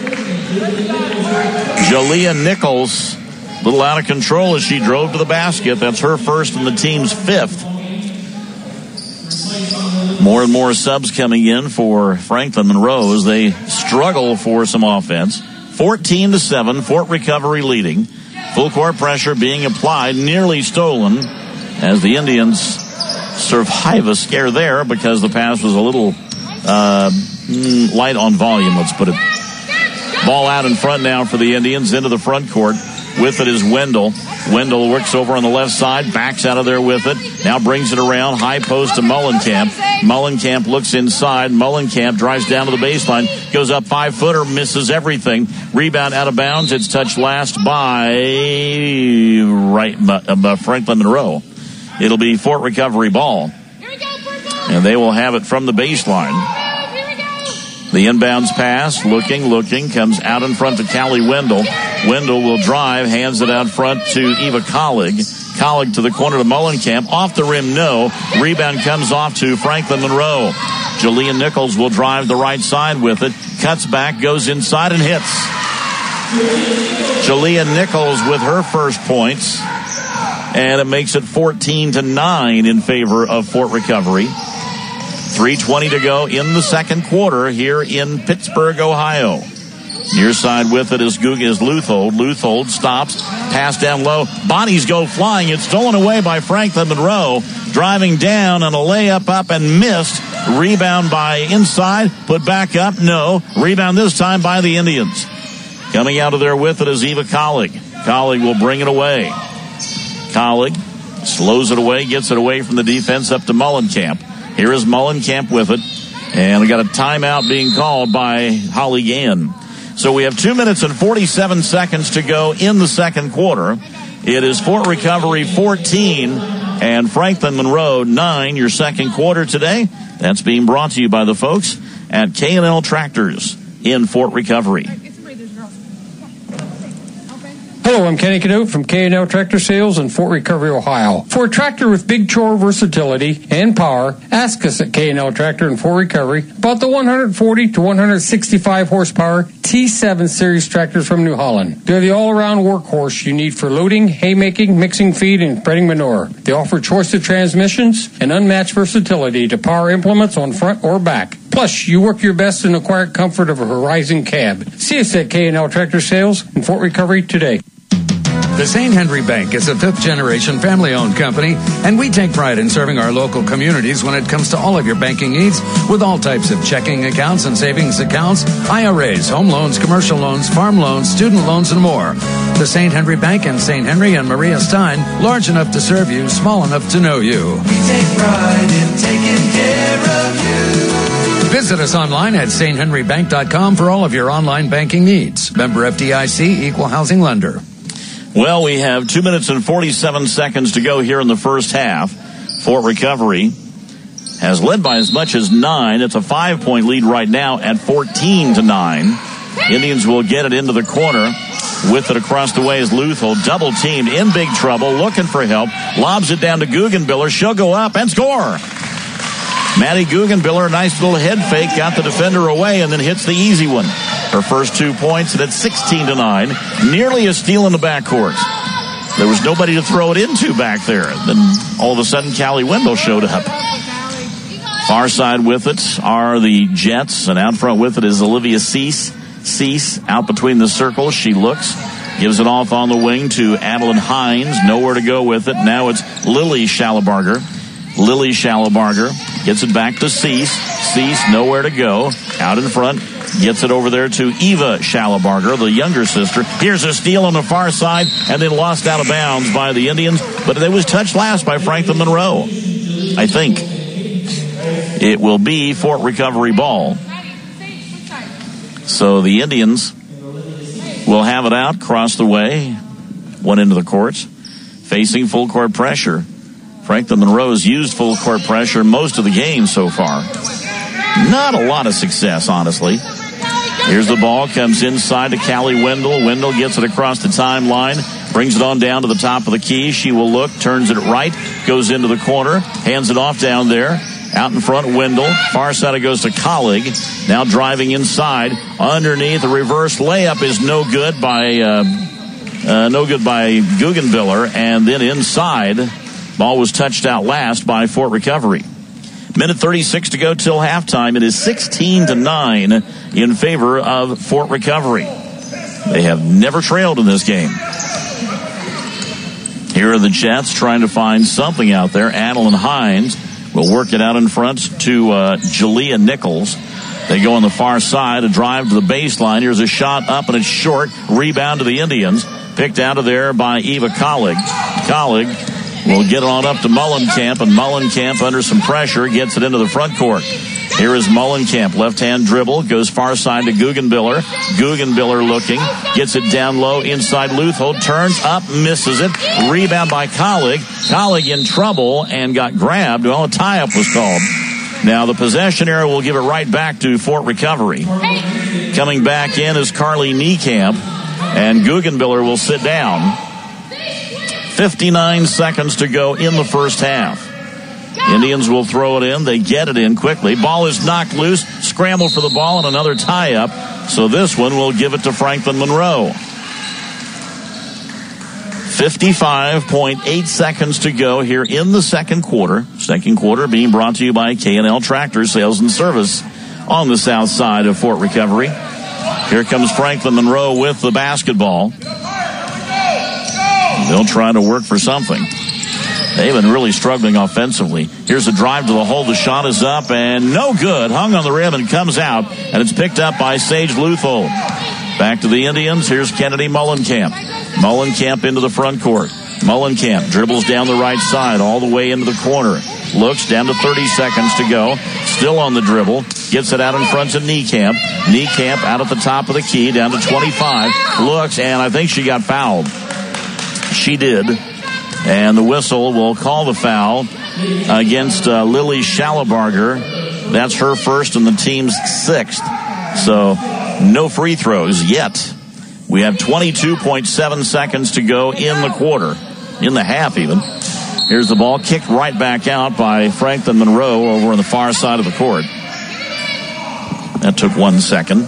Jalea Nichols. A little out of control as she drove to the basket. That's her first and the team's fifth. More and more subs coming in for Franklin Monroe as they struggle for some offense. fourteen to seven, Fort Recovery leading. Full court pressure being applied, nearly stolen, as the Indians survive a scare there because the pass was a little uh, light on volume, let's put it. Ball out in front now for the Indians into the front court. With it is Wendell. Wendell works over on the left side, backs out of there with it. Now brings it around, high post to Mullenkamp. Mullenkamp looks inside. Mullenkamp drives down to the baseline, goes up five-footer, misses everything. Rebound out of bounds. It's touched last by right uh, Franklin Monroe. It'll be Fort Recovery ball. And they will have it from the baseline. The inbounds pass, looking, looking, comes out in front to Callie Wendell. Wendell will drive, hands it out front to Eva Collig. Collig to the corner to Mullenkamp. Off the rim, no. Rebound comes off to Franklin Monroe. Jalea Nichols will drive the right side with it. Cuts back, goes inside and hits. Jalea Nichols with her first points. And it makes it fourteen to nine in favor of Fort Recovery. three twenty to go in the second quarter here in Pittsburgh, Ohio. Near side with it is Gug is Luthold. Luthold stops, pass down low. Bodies go flying. It's stolen away by Franklin Monroe. Driving down and a layup up and missed. Rebound by inside. Put back up. No. Rebound this time by the Indians. Coming out of there with it is Eva Collig. Collig will bring it away. Collig slows it away, gets it away from the defense up to Mullenkamp. Here is Mullenkamp with it. And we got a timeout being called by Holly Gann. So we have two minutes and forty-seven seconds to go in the second quarter. It is Fort Recovery fourteen and Franklin Monroe nine, your second quarter today. That's being brought to you by the folks at K and L Tractors in Fort Recovery. Hello, I'm Kenny Cadeau from K and L Tractor Sales in Fort Recovery, Ohio. For a tractor with big chore versatility and power, ask us at K and L Tractor in Fort Recovery about the one forty to one sixty-five horsepower T seven series tractors from New Holland. They're the all-around workhorse you need for loading, haymaking, mixing feed, and spreading manure. They offer choice of transmissions and unmatched versatility to power implements on front or back. Plus, you work your best in the quiet comfort of a Horizon cab. See us at K and L Tractor Sales in Fort Recovery today. The Saint Henry Bank is a fifth-generation family-owned company, and we take pride in serving our local communities when it comes to all of your banking needs with all types of checking accounts and savings accounts, I R As, home loans, commercial loans, farm loans, student loans, and more. The Saint Henry Bank in Saint Henry and Maria Stein, large enough to serve you, small enough to know you. We take pride in taking care of you. Visit us online at saint henry bank dot com for all of your online banking needs. Member F D I C, Equal Housing Lender. Well, we have two minutes and forty-seven seconds to go here in the first half. Fort Recovery has led by as much as nine. It's a five-point lead right now at fourteen to nine. Indians will get it into the corner. With it across the way is Luthold. Double teamed, in big trouble, looking for help. Lobs it down to Guggenbiller. She'll go up and score. Maddie Guggenbiller, a nice little head fake, got the defender away and then hits the easy one. Her first two points, and it's sixteen to nine. Nearly a steal in the backcourt. There was nobody to throw it into back there. Then all of a sudden, Callie Wendell showed up. Far side with it are the Jets, and out front with it is Olivia Cease. Cease out between the circles. She looks, gives it off on the wing to Adeline Hines. Nowhere to go with it. Now it's Lily Schallebarger. Lily Schallebarger gets it back to Cease. Cease, nowhere to go. Out in front, gets it over there to Eva Schallebarger, the younger sister. Here's a steal on the far side, and then lost out of bounds by the Indians. But it was touched last by Franklin Monroe, I think. It will be Fort Recovery ball. So the Indians will have it out, cross the way, one into the courts, facing full court pressure. Franklin Monroe's used full court pressure most of the game so far. Not a lot of success, honestly. Here's the ball, comes inside to Callie Wendell. Wendell gets it across the timeline, Brings it on down to the top of the key. She will look, turns it right, goes into the corner, hands it off down there. Out in front, Wendell. Far side, it goes to Colleague. Now driving inside. Underneath, a reverse layup is no good by uh, uh, no good by Guggenbiller. And then inside, ball was touched out last by Fort Recovery. Minute thirty-six to go till halftime. It is sixteen to nine in favor of Fort Recovery. They have never trailed in this game. Here are the Jets trying to find something out there. Adeline Hines will work it out in front to uh, Jalea Nichols. They go on the far side, a drive to the baseline. Here's a shot up, and it's short. Rebound to the Indians. Picked out of there by Eva Colleague. Colleague will get it on up to Mullenkamp, and Mullenkamp, under some pressure, gets it into the front court. Here is Mullenkamp. Left-hand dribble. Goes far side to Guggenbiller. Guggenbiller looking. Gets it down low inside Luthold. Turns up. Misses it. Rebound by Colleague. Colleague in trouble and got grabbed. Well, a tie-up was called. Now the possession area will give it right back to Fort Recovery. Coming back in is Carly Niekamp. And Guggenbiller will sit down. fifty-nine seconds to go in the first half. Indians will throw it in. They get it in quickly. Ball is knocked loose. Scramble for the ball and another tie-up. So this one will give it to Franklin Monroe. fifty-five point eight seconds to go here in the second quarter. Second quarter being brought to you by K and L Tractor Sales and Service on the south side of Fort Recovery. Here comes Franklin Monroe with the basketball. They'll try to work for something. They've been really struggling offensively. Here's a drive to the hole. The shot is up and no good. Hung on the rim and comes out. And it's picked up by Sage Luthold. Back to the Indians. Here's Kennedy Mullenkamp. Mullenkamp into the front court. Mullenkamp dribbles down the right side all the way into the corner. Looks down to thirty seconds to go. Still on the dribble. Gets it out in front to Niekamp. Niekamp out at the top of the key down to twenty-five. Looks, and I think she got fouled. She did. And the whistle will call the foul against uh, Lily Schallebarger. That's her first and the team's sixth. So no free throws yet. We have twenty-two point seven seconds to go in the quarter, in the half even. Here's the ball kicked right back out by Franklin Monroe over on the far side of the court. That took one second.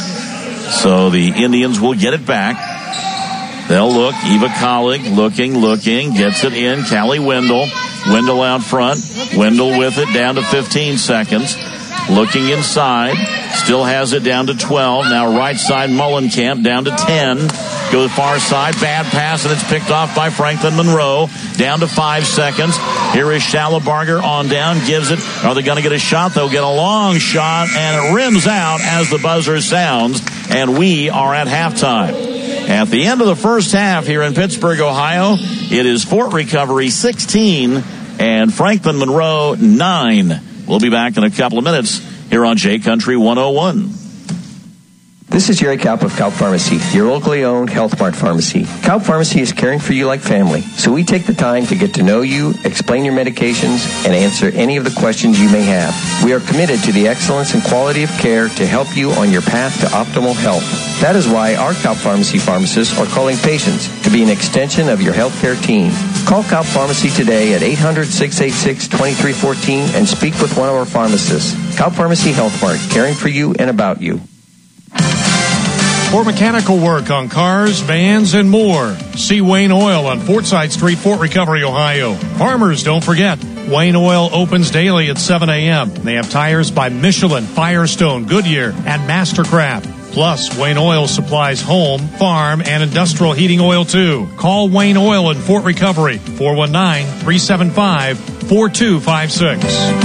So the Indians will get it back. They'll look. Eva Colleague looking, looking, gets it in. Callie Wendell. Wendell out front. Wendell with it down to fifteen seconds. Looking inside. Still has it down to twelve. Now right side Mullenkamp down to ten. Go far side. Bad pass, and it's picked off by Franklin Monroe. Down to five seconds. Here is Schallebarger on down. Gives it. Are they going to get a shot? They'll get a long shot, and it rims out as the buzzer sounds. And we are at halftime. At the end of the first half here in Pittsburgh, Ohio, it is Fort Recovery sixteen and Franklin Monroe nine. We'll be back in a couple of minutes here on J Country one oh one. This is Jerry Kaup of Kaup Pharmacy, your locally owned Health Mart pharmacy. Kaup Pharmacy is caring for you like family, so we take the time to get to know you, explain your medications, and answer any of the questions you may have. We are committed to the excellence and quality of care to help you on your path to optimal health. That is why our Kaup Pharmacy pharmacists are calling patients to be an extension of your healthcare team. Call Kaup Pharmacy today at eight hundred, six eight six, two three one four and speak with one of our pharmacists. Kaup Pharmacy Health Mart, caring for you and about you. For mechanical work on cars, vans, and more, see Wayne Oil on Fortside Street, Fort Recovery, Ohio. Farmers, don't forget, Wayne Oil opens daily at seven a.m. They have tires by Michelin, Firestone, Goodyear, and Mastercraft. Plus, Wayne Oil supplies home, farm, and industrial heating oil, too. Call Wayne Oil in Fort Recovery, four one nine, three seven five, four two five six.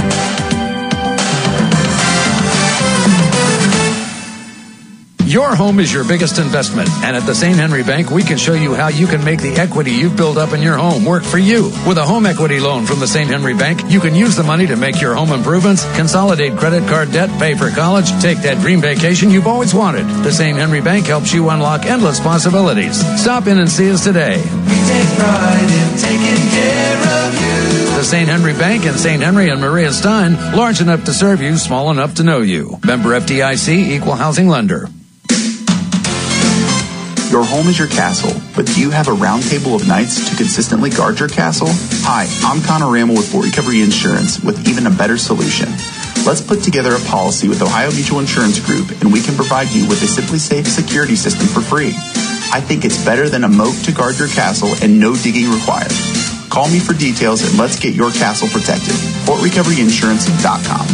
Your home is your biggest investment, and at the Saint Henry Bank, we can show you how you can make the equity you've built up in your home work for you. With a home equity loan from the Saint Henry Bank, you can use the money to make your home improvements, consolidate credit card debt, pay for college, take that dream vacation you've always wanted. The Saint Henry Bank helps you unlock endless possibilities. Stop in and see us today. We take pride in taking care of you. The Saint Henry Bank in Saint Henry and Maria Stein, large enough to serve you, small enough to know you. Member F D I C, Equal Housing Lender. Your home is your castle, but do you have a round table of knights to consistently guard your castle? Hi, I'm Connor Rammel with Fort Recovery Insurance with even a better solution. Let's put together a policy with Ohio Mutual Insurance Group, and we can provide you with a Simply Safe security system for free. I think it's better than a moat to guard your castle and no digging required. Call me for details and let's get your castle protected. Fort Recovery Insurance dot com.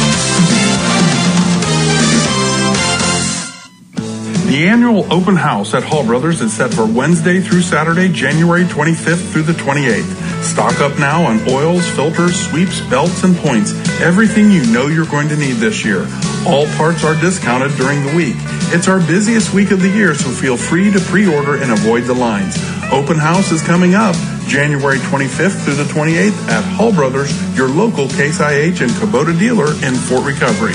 The annual open house at Hall Brothers is set for Wednesday through Saturday, January twenty-fifth through the twenty-eighth. Stock up now on oils, filters, sweeps, belts, and points. Everything you know you're going to need this year. All parts are discounted during the week. It's our busiest week of the year, so feel free to pre-order and avoid the lines. Open house is coming up January twenty-fifth through the twenty-eighth at Hall Brothers, your local Case I H and Kubota dealer in Fort Recovery.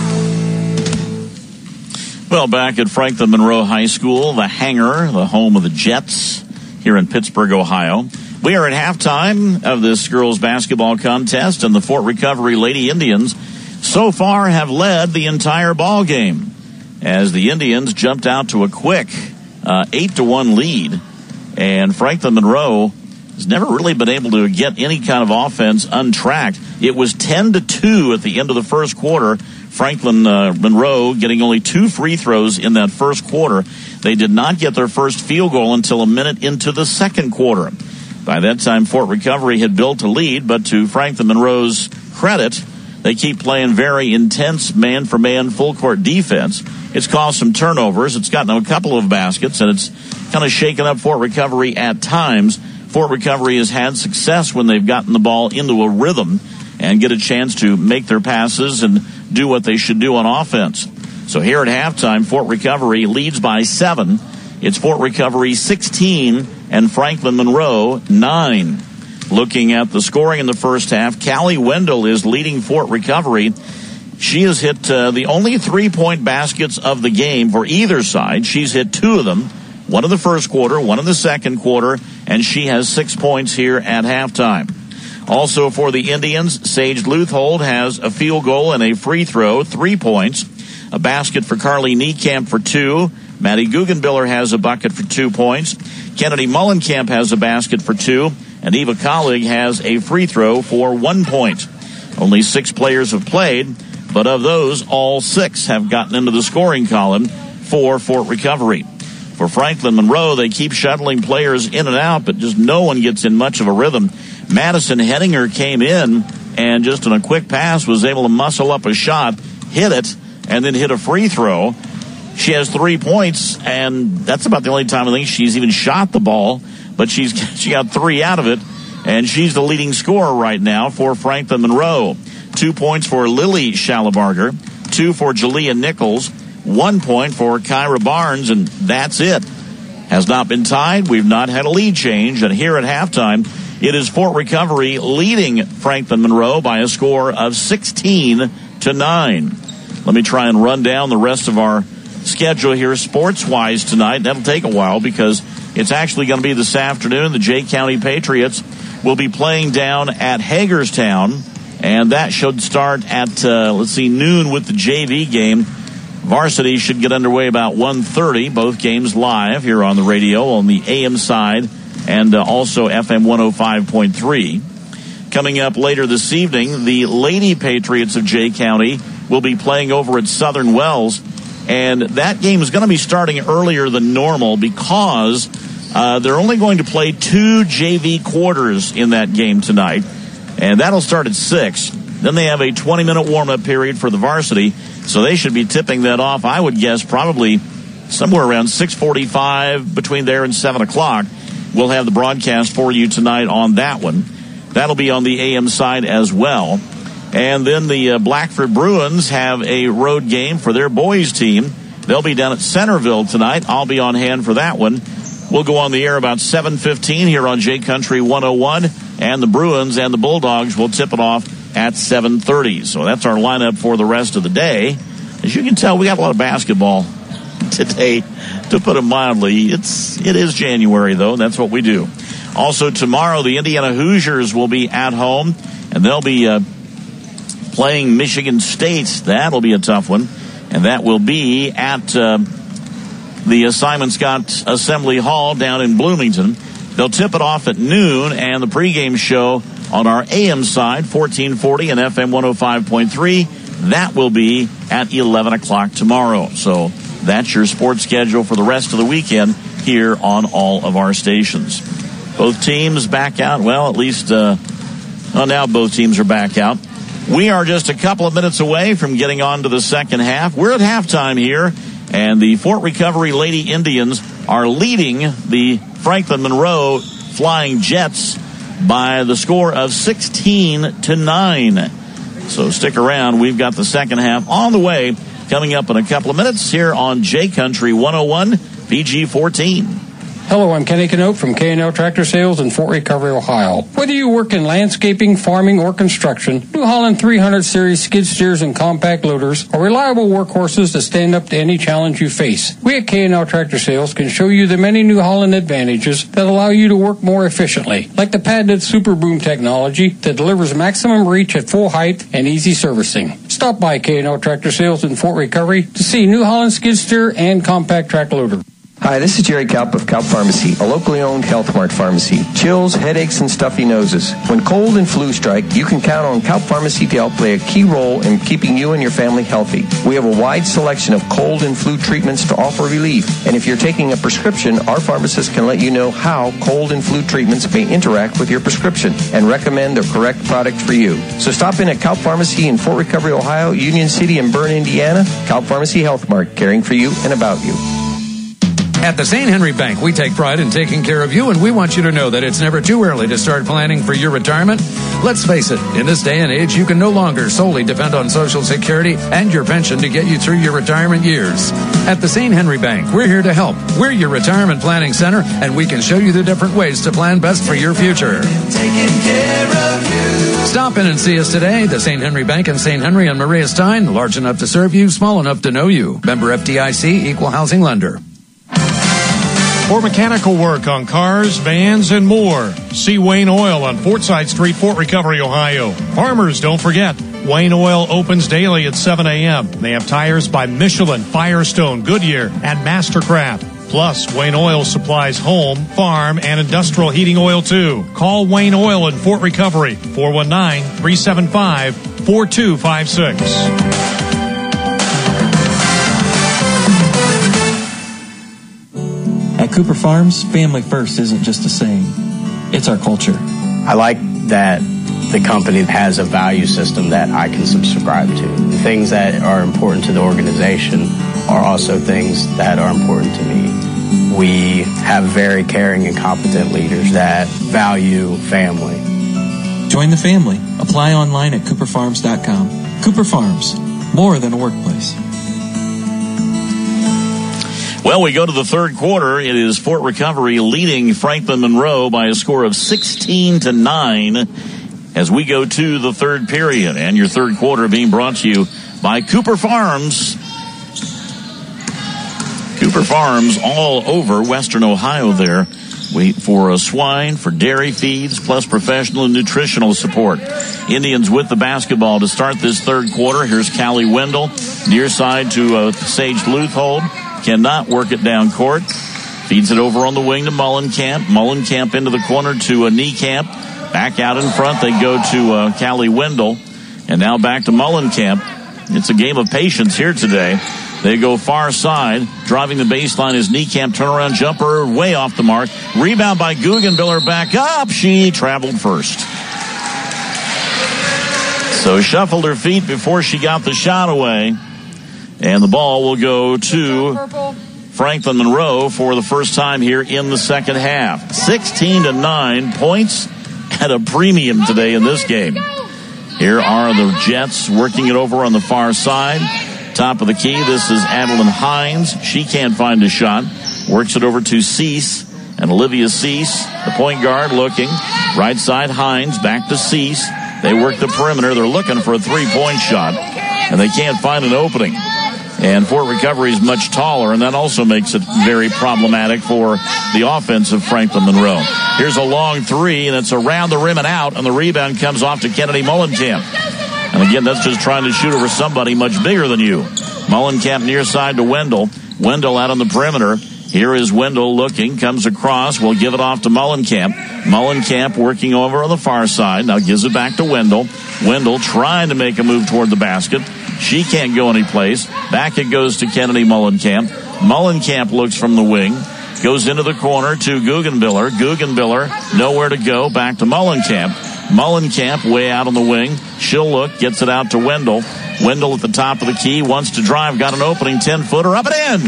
Well, back at Franklin Monroe High School, the hangar, the home of the Jets here in Pittsburgh, Ohio. We are at halftime of this girls basketball contest, and the Fort Recovery Lady Indians so far have led the entire ball game as the Indians jumped out to a quick uh, eight to one lead, and Franklin Monroe has never really been able to get any kind of offense untracked. It was ten to two at the end of the first quarter. Franklin uh, Monroe getting only two free throws in that first quarter. They did not get their first field goal until a minute into the second quarter. By that time, Fort Recovery had built a lead, but to Franklin Monroe's credit, they keep playing very intense man-for-man full-court defense. It's caused some turnovers. It's gotten a couple of baskets, and it's kind of shaken up Fort Recovery at times. Fort Recovery has had success when they've gotten the ball into a rhythm and get a chance to make their passes and do what they should do on offense. So here at halftime, Fort Recovery leads by seven. It's Fort Recovery sixteen and Franklin Monroe nine. Looking at the scoring in the first half, Callie Wendell is leading Fort Recovery. She has hit uh, the only three-point baskets of the game for either side. She's hit two of them, one in the first quarter, one in the second quarter, and she has six points here at halftime. Also for the Indians, Sage Luthold has a field goal and a free throw, three points. A basket for Carly Niekamp for two. Maddie Guggenbiller has a bucket for two points. Kennedy Mullenkamp has a basket for two. And Eva Collig has a free throw for one point. Only six players have played, but of those, all six have gotten into the scoring column for Fort Recovery. For Franklin Monroe, they keep shuttling players in and out, but just no one gets in much of a rhythm. Madison Henninger came in and just on a quick pass was able to muscle up a shot, hit it, and then hit a free throw. She has three points, and that's about the only time I think she's even shot the ball, but she's she got three out of it, and she's the leading scorer right now for Franklin Monroe. Two points for Lily Schallebarger, two for Jalea Nichols, one point for Kyra Barnes, and that's it. Has not been tied. We've not had a lead change, and here at halftime, it is Fort Recovery leading Franklin Monroe by a score of sixteen to nine. Let me try and run down the rest of our schedule here sports-wise tonight. That'll take a while because it's actually going to be this afternoon. The Jay County Patriots will be playing down at Hagerstown, and that should start at, uh, let's see, noon with the J V game. Varsity should get underway about one thirty. Both games live here on the radio on the A M side and uh, also F M one oh five point three. Coming up later this evening, the Lady Patriots of Jay County will be playing over at Southern Wells, and that game is going to be starting earlier than normal because uh, they're only going to play two J V quarters in that game tonight, and that'll start at six. Then they have a twenty-minute warm-up period for the varsity, so they should be tipping that off, I would guess, probably somewhere around six forty-five, between there and seven o'clock. We'll have the broadcast for you tonight on that one. That'll be on the A M side as well. And then the uh, Blackford Bruins have a road game for their boys team. They'll be down at Centerville tonight. I'll be on hand for that one. We'll go on the air about seven fifteen here on J Country one oh one, and the Bruins and the Bulldogs will tip it off at seven thirty. So that's our lineup for the rest of the day. As you can tell, we got a lot of basketball today, to put it mildly. It's, it is January, though. That's what we do. Also, tomorrow, the Indiana Hoosiers will be at home, and they'll be uh, playing Michigan State. That'll be a tough one, and that will be at uh, the Simon Scott Assembly Hall down in Bloomington. They'll tip it off at noon, and the pregame show on our A M side, fourteen forty and F M one oh five point three, that will be at eleven o'clock tomorrow. So that's your sports schedule for the rest of the weekend here on all of our stations. Both teams back out. Well, at least, uh, well, now both teams are back out. We are just a couple of minutes away from getting on to the second half. We're at halftime here, and the Fort Recovery Lady Indians are leading the Franklin Monroe Flying Jets by the score of sixteen to nine. So stick around. We've got the second half on the way coming up in a couple of minutes here on J Country one oh one P G fourteen. Hello, I'm Kenny Canote from K and L Tractor Sales in Fort Recovery, Ohio. Whether you work in landscaping, farming, or construction, New Holland three hundred series skid steers and compact loaders are reliable workhorses that stand up to any challenge you face. We at K and L Tractor Sales can show you the many New Holland advantages that allow you to work more efficiently, like the patented Super Boom technology that delivers maximum reach at full height and easy servicing. Stop by K and L Tractor Sales in Fort Recovery to see New Holland skid steer and compact track loader. Hi, this is Jerry Kalp of Kalp Pharmacy, a locally owned Health Mart pharmacy. Chills, headaches, and stuffy noses. When cold and flu strike, you can count on Kalp Pharmacy to help play a key role in keeping you and your family healthy. We have a wide selection of cold and flu treatments to offer relief. And if you're taking a prescription, our pharmacist can let you know how cold and flu treatments may interact with your prescription and recommend the correct product for you. So stop in at Kalp Pharmacy in Fort Recovery, Ohio, Union City, and Bern, Indiana. Kalp Pharmacy Health Mart, caring for you and about you. At the Saint Henry Bank, we take pride in taking care of you, and we want you to know that it's never too early to start planning for your retirement. Let's face it, in this day and age, you can no longer solely depend on Social Security and your pension to get you through your retirement years. At the Saint Henry Bank, we're here to help. We're your retirement planning center, and we can show you the different ways to plan best for your future. Taking care of you. Stop in and see us today. The Saint Henry Bank in Saint Henry and Maria Stein, large enough to serve you, small enough to know you. Member F D I C, Equal Housing Lender. For mechanical work on cars, vans, and more, see Wayne Oil on Fortside Street, Fort Recovery, Ohio. Farmers, don't forget, Wayne Oil opens daily at seven a.m. They have tires by Michelin, Firestone, Goodyear, and Mastercraft. Plus, Wayne Oil supplies home, farm, and industrial heating oil, too. Call Wayne Oil in Fort Recovery, four one nine, three seven five, four two five six. At Cooper Farms, family first isn't just a saying. It's our culture. I like that the company has a value system that I can subscribe to. The things that are important to the organization are also things that are important to me. We have very caring and competent leaders that value family. Join the family. Apply online at cooper farms dot com. Cooper Farms, more than a workplace. Well, we go to the third quarter. It is Fort Recovery leading Franklin Monroe by a score of sixteen to nine as we go to the third period. And your third quarter being brought to you by Cooper Farms. Cooper Farms all over Western Ohio there. Wait for a swine, for dairy feeds, plus professional and nutritional support. Indians with the basketball to start this third quarter. Here's Callie Wendell, near side to uh, Sage Luthold. Cannot work it down court. Feeds it over on the wing to Mullenkamp. Mullenkamp into the corner to uh, Niekamp. Back out in front, they go to uh, Callie Wendell. And now back to Mullenkamp. It's a game of patience here today. They go far side. Driving the baseline is Niekamp. Turnaround jumper way off the mark. Rebound by Guggenbiller. Back up. She traveled first. So shuffled her feet before she got the shot away. And the ball will go to Franklin Monroe for the first time here in the second half. sixteen to nine points at a premium today in this game. Here are the Jets working it over on the far side. Top of the key, this is Adeline Hines. She can't find a shot. Works it over to Cease. And Olivia Cease, the point guard, looking. Right side, Hines, back to Cease. They work the perimeter. They're looking for a three-point shot. And they can't find an opening. And Fort Recovery is much taller, and that also makes it very problematic for the offense of Franklin Monroe. Here's a long three, and it's around the rim and out, and the rebound comes off to Kennedy Mullenkamp. And again, that's just trying to shoot over somebody much bigger than you. Mullenkamp near side to Wendell. Wendell out on the perimeter. Here is Wendell looking, comes across, will give it off to Mullenkamp. Mullenkamp working over on the far side. Now gives it back to Wendell. Wendell trying to make a move toward the basket. She can't go anyplace. Back it goes to Kennedy Mullenkamp. Mullenkamp looks from the wing. Goes into the corner to Guggenbiller. Guggenbiller, nowhere to go. Back to Mullenkamp. Mullenkamp way out on the wing. She'll look, gets it out to Wendell. Wendell at the top of the key, wants to drive, got an opening ten-footer, up and in!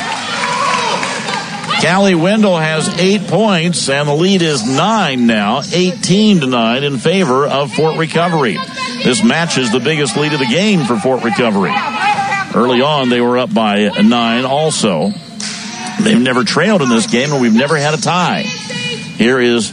Callie Wendell has eight points, and the lead is nine now, eighteen to nine in favor of Fort Recovery. This matches the biggest lead of the game for Fort Recovery. Early on, they were up by nine also. They've never trailed in this game, and we've never had a tie. Here is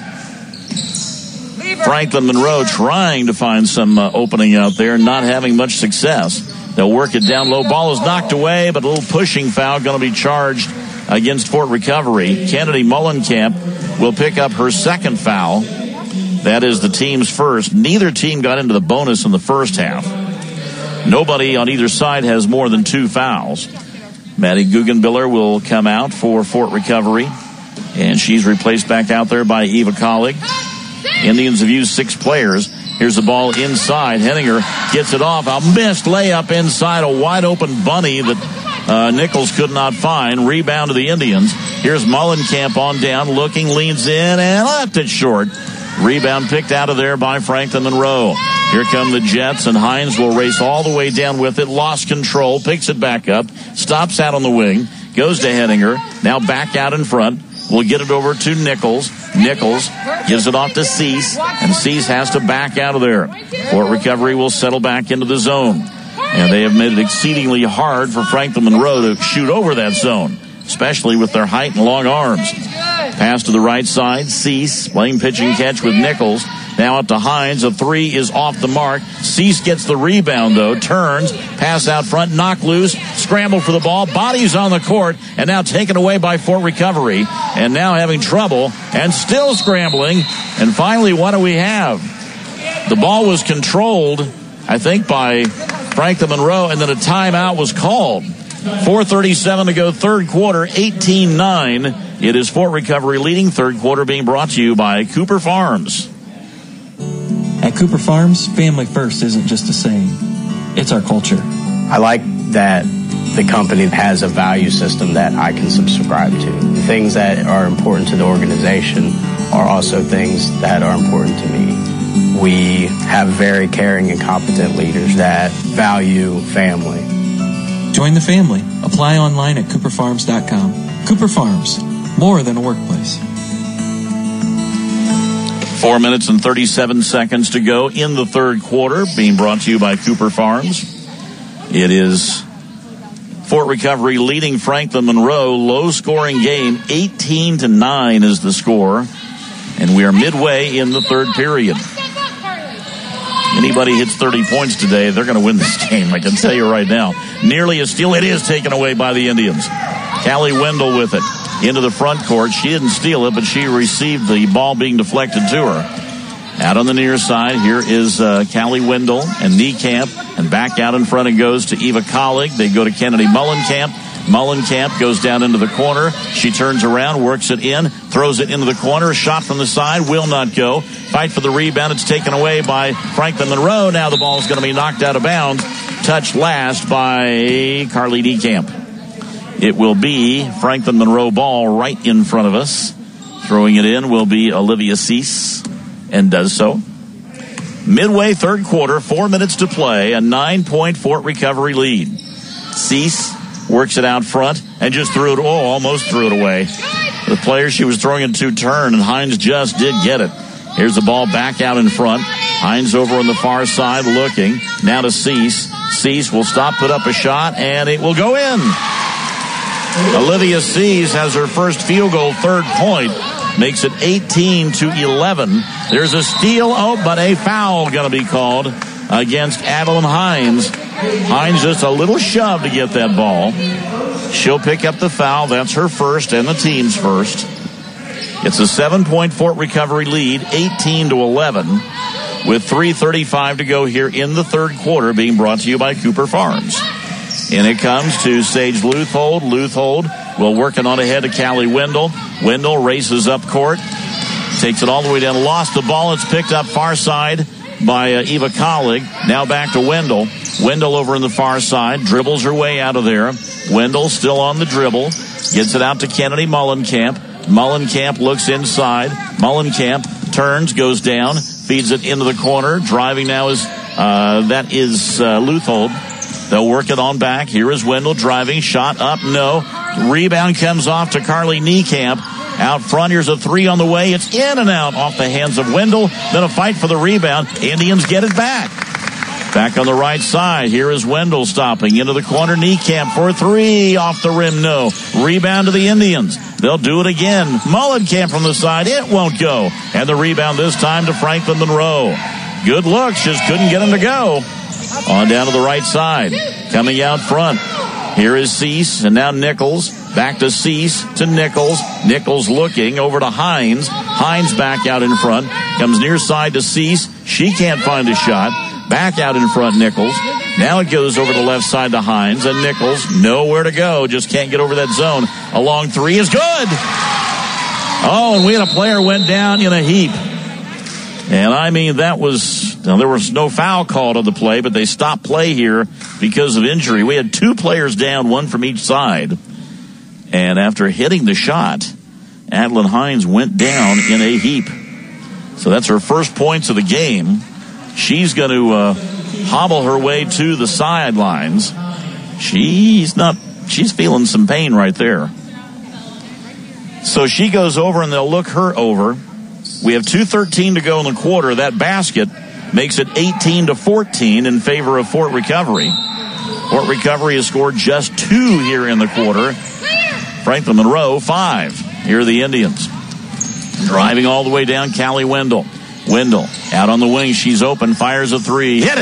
Franklin Monroe trying to find some uh, opening out there, not having much success. They'll work it down low. Ball is knocked away, but a little pushing foul going to be charged against Fort Recovery. Kennedy Mullenkamp will pick up her second foul. That is the team's first. Neither team got into the bonus in the first half. Nobody on either side has more than two fouls. Maddie Guggenbiller will come out for Fort Recovery, and she's replaced back out there by Eva Collig. Indians have used six players. Here's the ball inside. Henninger gets it off. A missed layup inside, a wide-open bunny that uh, Nichols could not find. Rebound to the Indians. Here's Mullenkamp on down, looking, leans in, and left it short. Rebound picked out of there by Franklin Monroe. Here come the Jets, and Hines will race all the way down with it. Lost control, picks it back up, stops out on the wing, goes to Henninger, now back out in front. We'll get it over to Nichols. Nichols gives it off to Cease, and Cease has to back out of there. Fort Recovery will settle back into the zone. And they have made it exceedingly hard for Franklin Monroe to shoot over that zone, especially with their height and long arms. Pass to the right side. Cease playing pitch and catch with Nichols. Now out to Hines. A three is off the mark. Cease gets the rebound, though. Turns. Pass out front. Knock loose. Scramble for the ball. Bodies on the court. And now taken away by Fort Recovery. And now having trouble. And still scrambling. And finally, what do we have? The ball was controlled, I think, by Franklin Monroe. And then a timeout was called. four thirty-seven to go, third quarter, eighteen nine. It is Fort Recovery leading, third quarter being brought to you by Cooper Farms. At Cooper Farms, family first isn't just a saying. It's our culture. I like that the company has a value system that I can subscribe to. Things that are important to the organization are also things that are important to me. We have very caring and competent leaders that value family. Join the family. Apply online at cooper farms dot com. Cooper Farms, more than a workplace. Four minutes and thirty-seven seconds to go in the third quarter, being brought to you by Cooper Farms. It is Fort Recovery leading Franklin Monroe. Low-scoring game, eighteen to nine is the score. And we are midway in the third period. Anybody hits thirty points today, they're going to win this game, I can tell you right now. Nearly a steal. It is taken away by the Indians. Callie Wendell with it into the front court. She didn't steal it, but she received the ball being deflected to her. Out on the near side, here is uh, Callie Wendell and Niekamp, and back out in front it goes to Eva Collig. They go to Kennedy Mullenkamp. Mullenkamp goes down into the corner. She turns around, works it in, throws it into the corner. Shot from the side, will not go. Fight for the rebound. It's taken away by Franklin Monroe. Now the ball is going to be knocked out of bounds. Touched last by Carly Niekamp. It will be Franklin Monroe ball right in front of us. Throwing it in will be Olivia Cease, and does so. Midway third quarter, four minutes to play, a nine-point Fort Recovery lead. Cease works it out front and just threw it, oh, almost threw it away. The player she was throwing it to turned, and Hines just did get it. Here's the ball back out in front. Hines over on the far side looking. Now to Cease. Cease will stop, put up a shot, and it will go in. Olivia Cease has her first field goal, third point. Makes it eighteen to eleven. There's a steal, oh, but a foul going to be called against Adeline Hines. Hines just a little shove to get that ball. She'll pick up the foul. That's her first and the team's first. It's a seven-point Fort Recovery lead, eighteen to eleven, with three thirty-five to go here in the third quarter, being brought to you by Cooper Farms. And it comes to Sage Luthold. Luthold will work it on ahead to Callie Wendell. Wendell races up court. Takes it all the way down. Lost the ball. It's picked up far side by uh, Eva Collig. Now back to Wendell. Wendell over in the far side. Dribbles her way out of there. Wendell still on the dribble. Gets it out to Kennedy Mullenkamp. Mullenkamp looks inside. Mullenkamp turns, goes down, feeds it into the corner. Driving now is, uh, that is uh, Luthold. They'll work it on back. Here is Wendell driving. Shot up, no. Rebound comes off to Carly Niekamp. Out front, here's a three on the way. It's in and out off the hands of Wendell. Then a fight for the rebound. Indians get it back. Back on the right side. Here is Wendell stopping into the corner. Niekamp for three. Off the rim, no. Rebound to the Indians. They'll do it again. Mullenkamp from the side. It won't go. And the rebound this time to Franklin Monroe. Good looks. Just couldn't get him to go. On down to the right side. Coming out front. Here is Cease, and now Nichols. Back to Cease, to Nichols. Nichols looking over to Hines. Hines back out in front. Comes near side to Cease. She can't find a shot. Back out in front, Nichols. Now it goes over to left side to Hines, and Nichols nowhere to go. Just can't get over that zone. A long three is good. Oh, and we had a player went down in a heap. And I mean, that was, now there was no foul called on the play, but they stopped play here because of injury. We had two players down, one from each side. And after hitting the shot, Adeline Hines went down in a heap. So that's her first points of the game. She's going to uh, hobble her way to the sidelines. She's not, she's feeling some pain right there. So she goes over and they'll look her over. We have two thirteen to go in the quarter. That basket makes it eighteen to fourteen in favor of Fort Recovery. Fort Recovery has scored just two here in the quarter. Franklin Monroe, five. Here are the Indians. Driving all the way down, Callie Wendell. Wendell out on the wing. She's open. Fires a three. Hit it.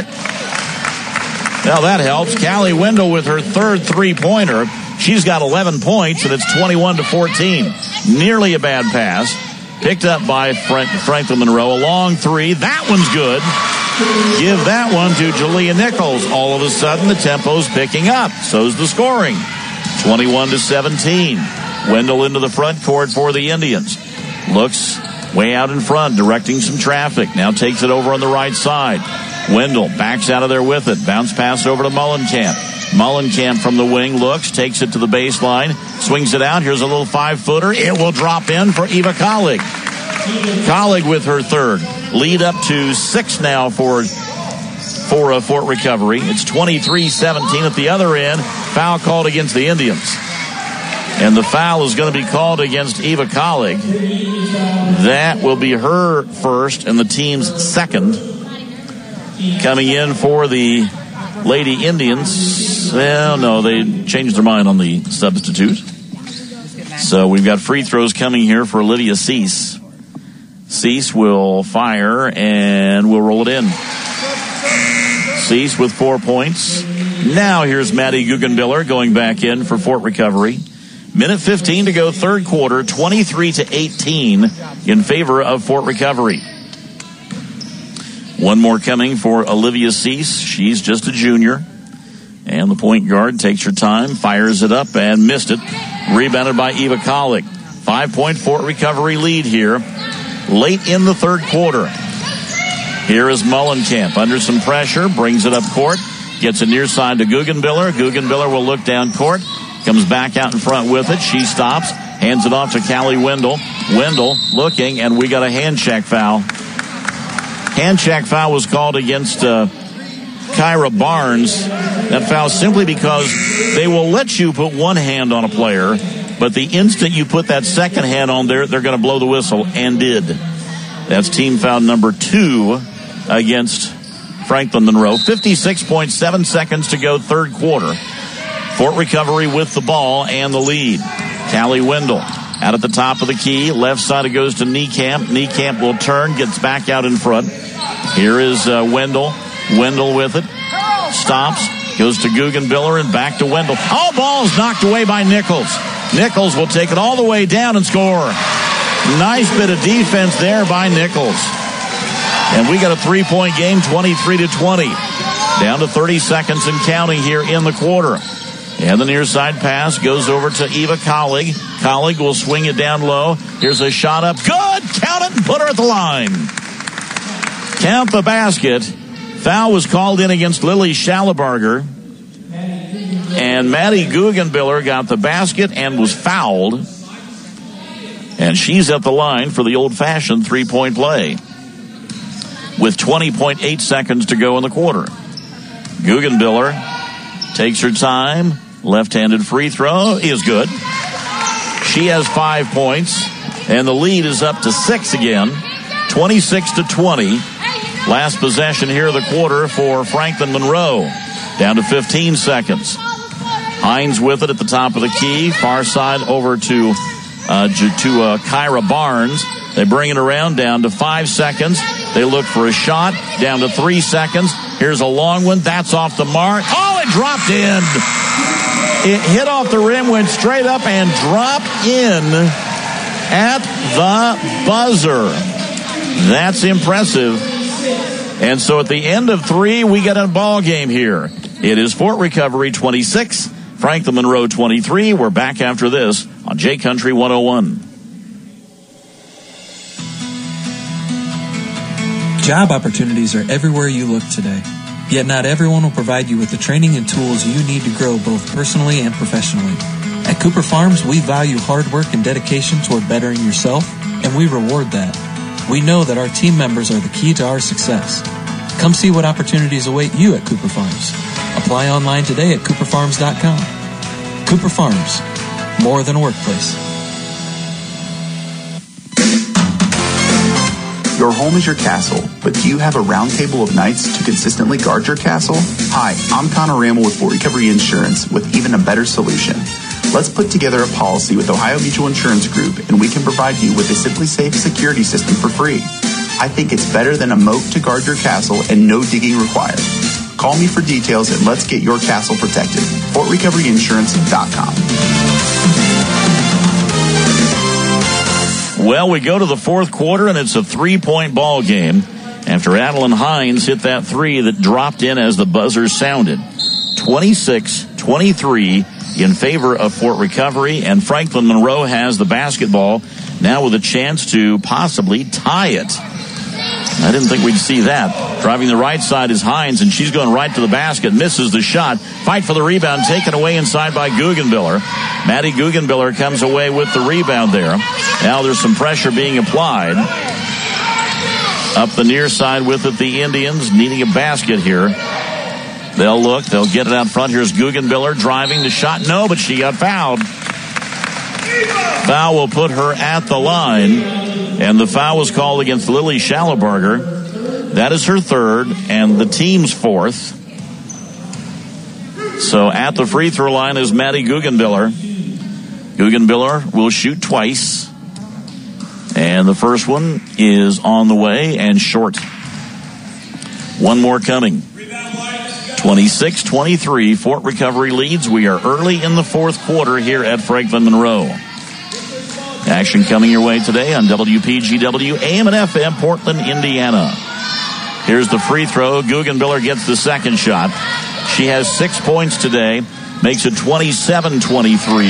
Well, that helps. Callie Wendell with her third three-pointer. She's got eleven points, and it's twenty-one to fourteen. Nearly a bad pass. Picked up by Frank, Franklin Monroe. A long three. That one's good. Give that one to Jalea Nichols. All of a sudden, the tempo's picking up. So's the scoring. twenty-one to seventeen. Wendell into the front court for the Indians. Looks way out in front, directing some traffic. Now takes it over on the right side. Wendell backs out of there with it. Bounce pass over to Mullenkamp. Mullenkamp from the wing looks, takes it to the baseline, swings it out. Here's a little five-footer. It will drop in for Eva Collig. Collig with her third. Lead up to six now for, for uh, Fort Recovery. It's twenty-three seventeen at the other end. Foul called against the Indians. And the foul is going to be called against Eva Collig. That will be her first and the team's second. Coming in for the Lady Indians. Well, no, they changed their mind on the substitute. So we've got free throws coming here for Olivia Cease. Cease will fire and we'll roll it in. Cease with four points. Now here's Maddie Guggenbiller going back in for Fort Recovery. Minute fifteen to go, third quarter, twenty-three to eighteen in favor of Fort Recovery. One more coming for Olivia Cease. She's just a junior. And the point guard takes her time, fires it up, and missed it. Rebounded by Eva Collig. Five-point Fort Recovery lead here. Late in the third quarter. Here is Mullenkamp under some pressure, brings it up court, gets it near side to Guggenbiller. Guggenbiller will look down court, comes back out in front with it. She stops, hands it off to Callie Wendell. Wendell looking, and we got a hand check foul. Hand check foul was called against uh, Kyra Barnes. That foul simply because they will let you put one hand on a player, but the instant you put that second hand on there, they're going to blow the whistle, and did. That's team foul number two against Franklin Monroe. fifty-six point seven seconds to go, third quarter. Fort Recovery with the ball and the lead. Callie Wendell out at the top of the key. Left side it goes to Niekamp. Niekamp will turn, gets back out in front. Here is uh, Wendell. Wendell with it. Stops. Goes to Guggenbiller and back to Wendell. All balls knocked away by Nichols. Nichols will take it all the way down and score. Nice bit of defense there by Nichols. And we got a three-point game, twenty-three to twenty. Down to thirty seconds and counting here in the quarter. And the near side pass goes over to Eva Collig. Collig will swing it down low. Here's a shot up. Good! Count it and put her at the line. Count the basket. Foul was called in against Lily Schallebarger. And Maddie Guggenbiller got the basket and was fouled. And she's at the line for the old-fashioned three-point play with twenty point eight seconds to go in the quarter. Guggenbiller takes her time. Left-handed free throw is good. She has five points, and the lead is up to six again, twenty-six to twenty. Last possession here of the quarter for Franklin Monroe. Down to fifteen seconds. Hines with it at the top of the key. Far side over to uh, to uh, Kyra Barnes. They bring it around down to five seconds. They look for a shot. Down to three seconds. Here's a long one. That's off the mark. Oh, it dropped in. It hit off the rim, went straight up, and dropped in at the buzzer. That's impressive. And so at the end of three, we get a ball game here. It is Fort Recovery twenty-six, Franklin Monroe twenty-three. We're back after this on J Country one oh one. Job opportunities are everywhere you look today. Yet not everyone will provide you with the training and tools you need to grow both personally and professionally. At Cooper Farms, we value hard work and dedication toward bettering yourself, and we reward that. We know that our team members are the key to our success. Come see what opportunities await you at Cooper Farms. Apply online today at cooper farms dot com. Cooper Farms, more than a workplace. Your home is your castle, but do you have a round table of knights to consistently guard your castle? Hi, I'm Connor Rammel with Fort Recovery Insurance with even a better solution. Let's put together a policy with Ohio Mutual Insurance Group, and we can provide you with a Simply Safe security system for free. I think it's better than a moat to guard your castle and no digging required. Call me for details and let's get your castle protected. Fort Recovery Insurance dot com. Well, we go to the fourth quarter, and it's a three-point ball game after Adeline Hines hit that three that dropped in as the buzzer sounded. twenty-six twenty-three in favor of Fort Recovery, and Franklin Monroe has the basketball now with a chance to possibly tie it. I didn't think we'd see that. Driving the right side is Hines, and she's going right to the basket. Misses the shot. Fight for the rebound. Taken away inside by Guggenbiller. Maddie Guggenbiller comes away with the rebound there. Now there's some pressure being applied. Up the near side with it, the Indians needing a basket here. They'll look. They'll get it out front. Here's Guggenbiller driving the shot. No, but she got fouled. Foul will put her at the line. And the foul was called against Lily Schallebarger. That is her third and the team's fourth. So at the free throw line is Maddie Guggenbiller. Guggenbiller will shoot twice. And the first one is on the way and short. One more coming. twenty-six twenty-three, Fort Recovery leads. We are early in the fourth quarter here at Franklin Monroe. Action coming your way today on W P G W, A M and F M, Portland, Indiana. Here's the free throw. Guggenbiller gets the second shot. She has six points today, makes it twenty-seven twenty-three.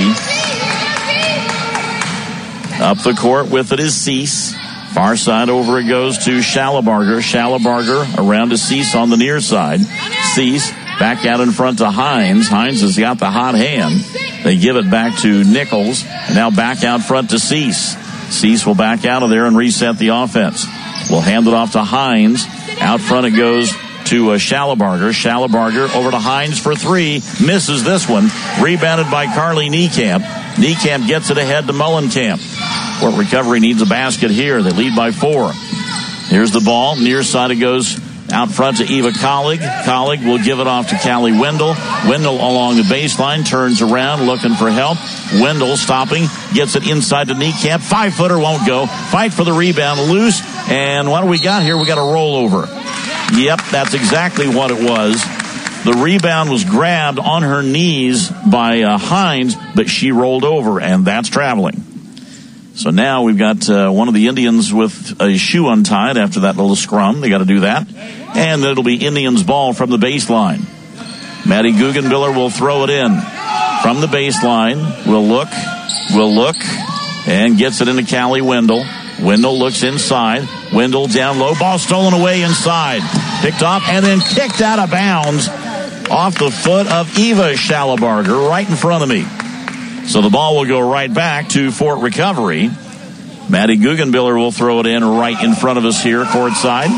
Up the court with it is Cease. Far side over it goes to Schallebarger. Schallebarger around to Cease on the near side. Cease back out in front to Hines. Hines has got the hot hand. They give it back to Nichols. And now back out front to Cease. Cease will back out of there and reset the offense. We'll hand it off to Hines. Out front it goes to uh, Schallebarger. Schallebarger over to Hines for three. Misses this one. Rebounded by Carly Niekamp. Niekamp gets it ahead to Mullenkamp. Fort Recovery needs a basket here. They lead by four. Here's the ball. Near side it goes out front to Eva Collig. Collig will give it off to Callie Wendell. Wendell along the baseline, turns around, looking for help. Wendell stopping, gets it inside to Niekamp. Five-footer won't go. Fight for the rebound, loose. And what do we got here? We got a rollover. Yep, that's exactly what it was. The rebound was grabbed on her knees by uh, Hines, but she rolled over, and that's traveling. So now we've got uh, one of the Indians with a shoe untied after that little scrum. They got to do that. And it'll be Indians ball from the baseline. Maddie Guggenbiller will throw it in from the baseline. Will look, will look, and gets it into Callie Wendell. Wendell looks inside. Wendell down low. Ball stolen away inside. Picked off and then kicked out of bounds off the foot of Eva Schallebarger right in front of me. So the ball will go right back to Fort Recovery. Maddie Guggenbiller will throw it in right in front of us here, courtside.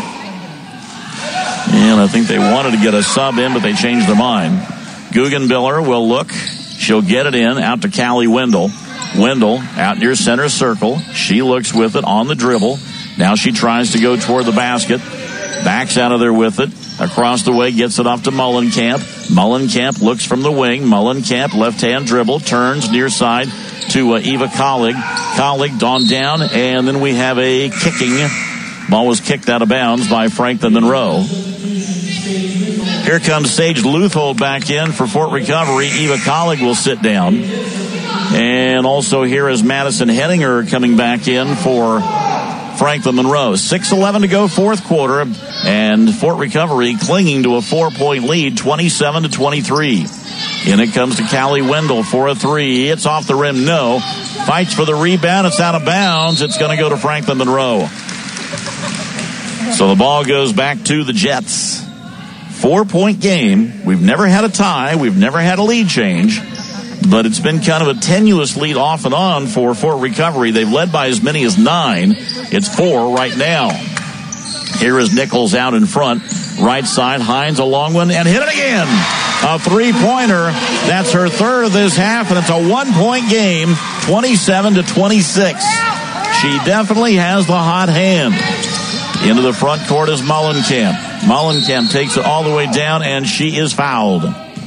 And I think they wanted to get a sub in, but they changed their mind. Guggenbiller will look. She'll get it in out to Callie Wendell. Wendell out near center circle. She looks with it on the dribble. Now she tries to go toward the basket. Backs out of there with it. Across the way, gets it off to Mullenkamp. Mullenkamp looks from the wing. Mullenkamp, left-hand dribble, turns near side to uh, Eva Collig. Collig on down, and then we have a kicking. Ball was kicked out of bounds by Franklin Monroe. Here comes Sage Luthold back in for Fort Recovery. Eva Collig will sit down. And also here is Madison Henninger coming back in for Franklin Monroe. six eleven to go, fourth quarter, and Fort Recovery clinging to a four-point lead, twenty-seven to twenty-three. In it comes to Callie Wendell for a three. It's off the rim, no. Fights for the rebound. It's out of bounds. It's going to go to Franklin Monroe. So the ball goes back to the Jets. Four-point game. We've never had a tie. We've never had a lead change. But it's been kind of a tenuous lead off and on for Fort Recovery. They've led by as many as nine. It's four right now. Here is Nichols out in front. Right side, Hines a long one, and hit it again. A three-pointer. That's her third of this half, and it's a one-point game, twenty-seven to twenty-six. She definitely has the hot hand. Into the front court is Mullenkamp. Mullenkamp takes it all the way down, and she is fouled.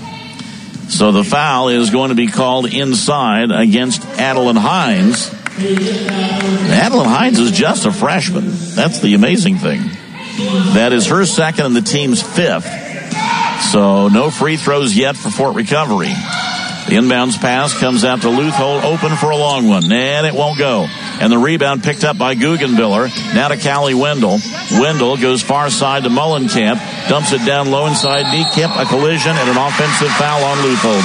So the foul is going to be called inside against Adeline Hines. Adeline Hines is just a freshman. That's the amazing thing. That is her second and the team's fifth. So no free throws yet for Fort Recovery. The inbounds pass comes out to Luthold, open for a long one, and it won't go. And the rebound picked up by Guggenbiller. Now to Callie Wendell. Wendell goes far side to Mullenkamp. Dumps it down low inside knee. Kemp, a collision and an offensive foul on Luthold.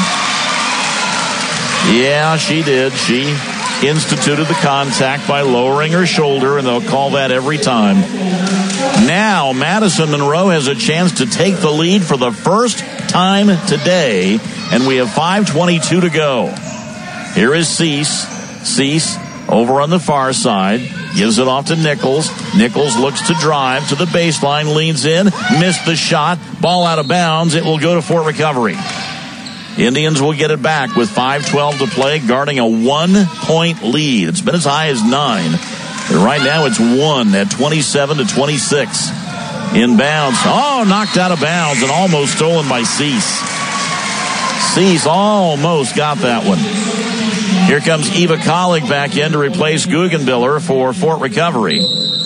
Yeah, she did. She instituted the contact by lowering her shoulder, and they'll call that every time. Now Madison Monroe has a chance to take the lead for the first time today, and we have five twenty-two to go. Here is Cease. Cease over on the far side. Gives it off to Nichols. Nichols looks to drive to the baseline, leans in, missed the shot. Ball out of bounds. It will go to Fort Recovery. Indians will get it back with five twelve to play, guarding a one-point lead. It's been as high as nine. But right now it's one at twenty-seven to twenty-six. Inbounds. Oh, knocked out of bounds and almost stolen by Cease. Cease almost got that one. Here comes Eva Collig back in to replace Guggenbiller for Fort Recovery.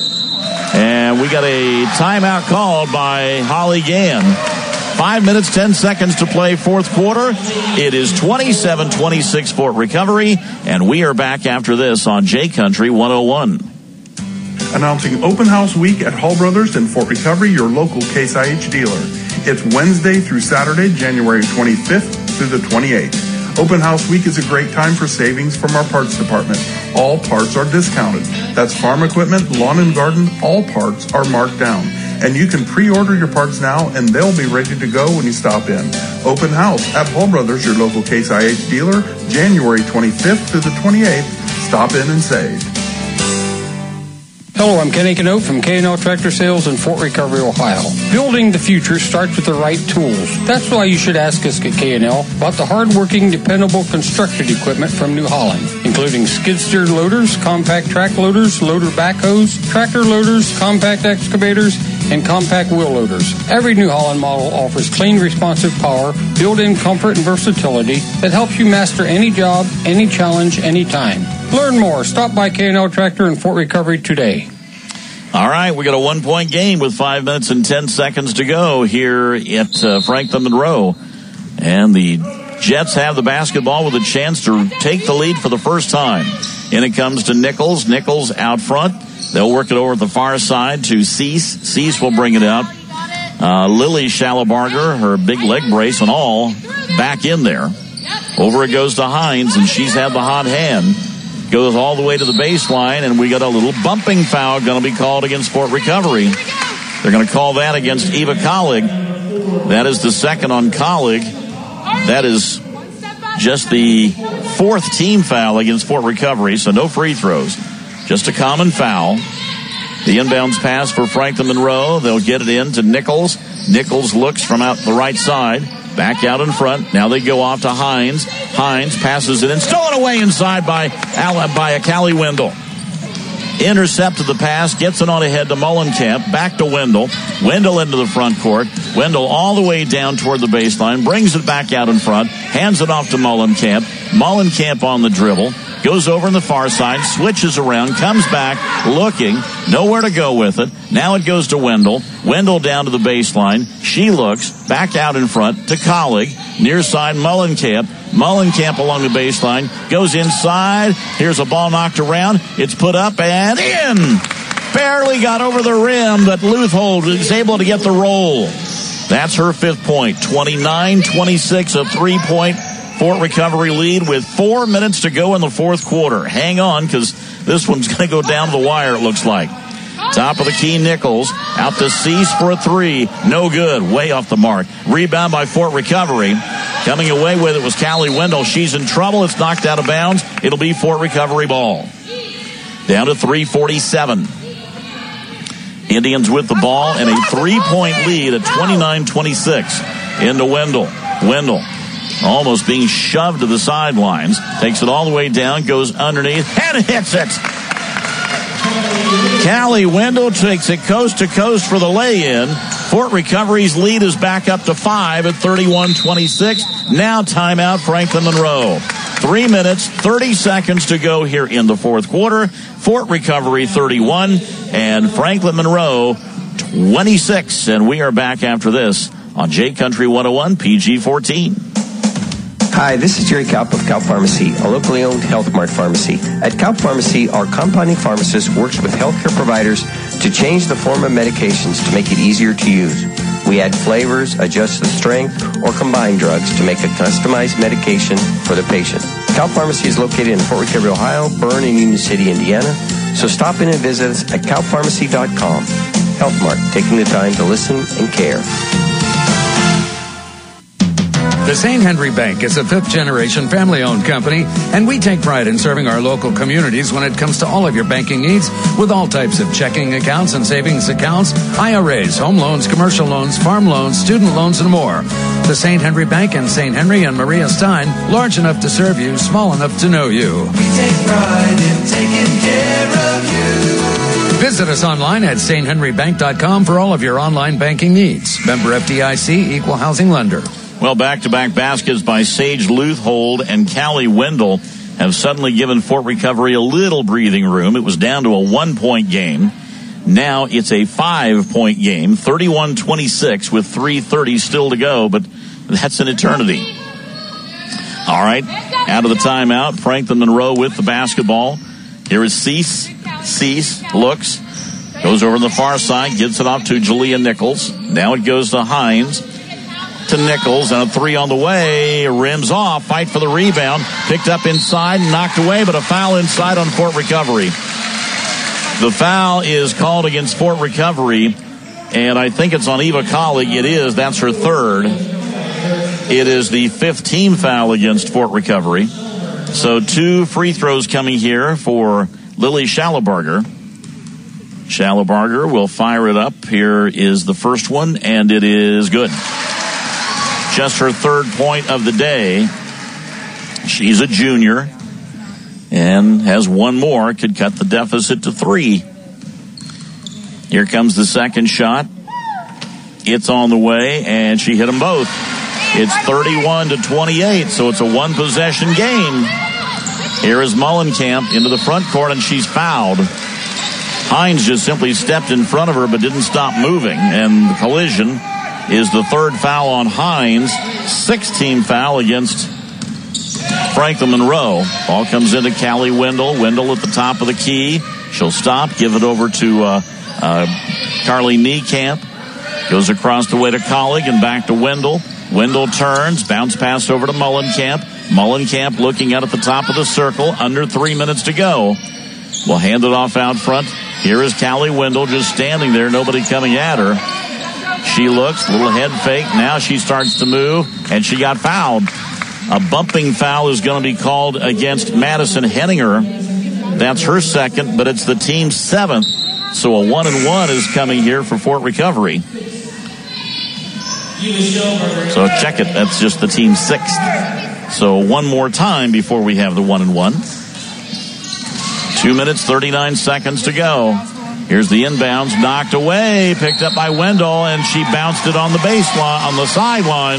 And we got a timeout called by Holly Gann. Five minutes, ten seconds to play fourth quarter. It is twenty-seven twenty-six Fort Recovery, and we are back after this on J Country one oh one. Announcing Open House Week at Hall Brothers in Fort Recovery, your local Case I H dealer. It's Wednesday through Saturday, January twenty-fifth through the twenty-eighth. Open House Week is a great time for savings from our parts department. All parts are discounted. That's farm equipment, lawn and garden, all parts are marked down. And you can pre-order your parts now, and they'll be ready to go when you stop in. Open House at Hall Brothers, your local Case I H dealer, January twenty-fifth through the twenty-eighth. Stop in and save. Hello, I'm Kenny Canote from K and L Tractor Sales in Fort Recovery, Ohio. Building the future starts with the right tools. That's why you should ask us at K and L about the hard-working, dependable construction equipment from New Holland, including skid-steer loaders, compact track loaders, loader backhoes, tractor loaders, compact excavators, and compact wheel loaders. Every New Holland model offers clean, responsive power, built-in comfort and versatility that helps you master any job, any challenge, anytime. Learn more. Stop by K and L Tractor in Fort Recovery today. All right, we got a one-point game with five minutes and ten seconds to go here at uh, Franklin Monroe. And the Jets have the basketball with a chance to take the lead for the first time. And it comes to Nichols. Nichols out front. They'll work it over at the far side to Cease. Cease will bring it out. Uh, Lily Schallebarger, her big leg brace and all, back in there. Over it goes to Hines, and she's had the hot hand. Goes all the way to the baseline, and we got a little bumping foul going to be called against Fort Recovery. They're going to call that against Eva Collig. That is the second on Collig. That is just the fourth team foul against Fort Recovery, so no free throws. Just a common foul. The inbounds pass for Franklin Monroe. They'll get it in to Nichols. Nichols looks from out the right side. Back out in front. Now they go off to Hines. Hines passes it in. Stolen away inside by, by a Callie Wendell. Intercepted the pass. Gets it on ahead to Mullenkamp. Back to Wendell. Wendell into the front court. Wendell all the way down toward the baseline. Brings it back out in front. Hands it off to Mullenkamp. Mullenkamp on the dribble. Goes over on the far side. Switches around. Comes back. Looking. Nowhere to go with it. Now it goes to Wendell. Wendell down to the baseline. She looks. Back out in front to Collig. Near side Mullenkamp. Mullenkamp along the baseline. Goes inside. Here's a ball knocked around. It's put up and in. Barely got over the rim, but Leuthold is able to get the roll. That's her fifth point. twenty-nine twenty-six, a three-point Fort Recovery lead with four minutes to go in the fourth quarter. Hang on, because this one's going to go down to the wire, it looks like. Top of the key, Nichols. Out to Cease for a three. No good. Way off the mark. Rebound by Fort Recovery. Coming away with it was Callie Wendell. She's in trouble. It's knocked out of bounds. It'll be Fort Recovery ball. Down to three forty-seven. Indians with the ball and a three-point lead at twenty-nine twenty-six into Wendell. Wendell almost being shoved to the sidelines. Takes it all the way down, goes underneath, and hits it. Callie Wendell takes it coast to coast for the lay-in. Fort Recovery's lead is back up to five at thirty-one twenty-six. Now timeout, Franklin Monroe. Three minutes, thirty seconds to go here in the fourth quarter. Fort Recovery thirty-one and Franklin Monroe twenty-six. And we are back after this on J Country one oh one P G fourteen. Hi, this is Jerry Kaup of Kaup Pharmacy, a locally owned Health Mart pharmacy. At Kaup Pharmacy, our compounding pharmacist works with healthcare providers to change the form of medications to make it easier to use. We add flavors, adjust the strength, or combine drugs to make a customized medication for the patient. Kaup Pharmacy is located in Fort Recovery, Ohio, Bern, and Union City, Indiana. So stop in and visit us at kaup pharmacy dot com. Health Mart, taking the time to listen and care. The Saint Henry Bank is a fifth-generation family-owned company, and we take pride in serving our local communities when it comes to all of your banking needs with all types of checking accounts and savings accounts, I R As, home loans, commercial loans, farm loans, student loans, and more. The Saint Henry Bank in Saint Henry and Maria Stein, large enough to serve you, small enough to know you. We take pride in taking care of you. Visit us online at saint henry bank dot com for all of your online banking needs. Member F D I C, Equal Housing Lender. Well, back-to-back baskets by Sage Leuthold and Callie Wendell have suddenly given Fort Recovery a little breathing room. It was down to a one-point game. Now it's a five-point game, thirty-one twenty-six with three thirty still to go, but that's an eternity. All right, out of the timeout, Franklin Monroe with the basketball. Here is Cease. Cease looks, goes over on the far side, gets it off to Jalea Nichols. Now it goes to Hines. To Nichols, and a three on the way, rims off, fight for the rebound, picked up inside, knocked away, but a foul inside on Fort Recovery. The foul is called against Fort Recovery, and I think it's on Eva Collig. It is, that's her third. It is the fifth team foul against Fort Recovery. So two free throws coming here for Lily Schallebarger. Schallebarger will fire it up. Here is the first one, and it is good. Just her third point of the day. She's a junior and has one more. Could cut the deficit to three. Here comes the second shot. It's on the way, and she hit them both. It's thirty-one to twenty-eight, so it's a one-possession game. Here is Mullenkamp into the front court, and she's fouled. Hines just simply stepped in front of her but didn't stop moving, and the collision is the third foul on Hines. Sixth team foul against Franklin Monroe. Ball comes into Callie Wendell. Wendell at the top of the key. She'll stop, give it over to uh, uh, Carly Niekamp. Goes across the way to Collig and back to Wendell. Wendell turns, bounce pass over to Mullenkamp. Mullenkamp looking out at the top of the circle. Under three minutes to go. We'll hand it off out front. Here is Callie Wendell just standing there, nobody coming at her. She looks, little head fake. Now she starts to move, and she got fouled. A bumping foul is going to be called against Madison Henninger. That's her second, but it's the team's seventh. So a one and one is coming here for Fort Recovery. So check it. That's just the team's sixth. So one more time before we have the one and one. Two minutes, thirty-nine seconds to go. Here's the inbounds, knocked away, picked up by Wendell, and she bounced it on the baseline, on the sideline.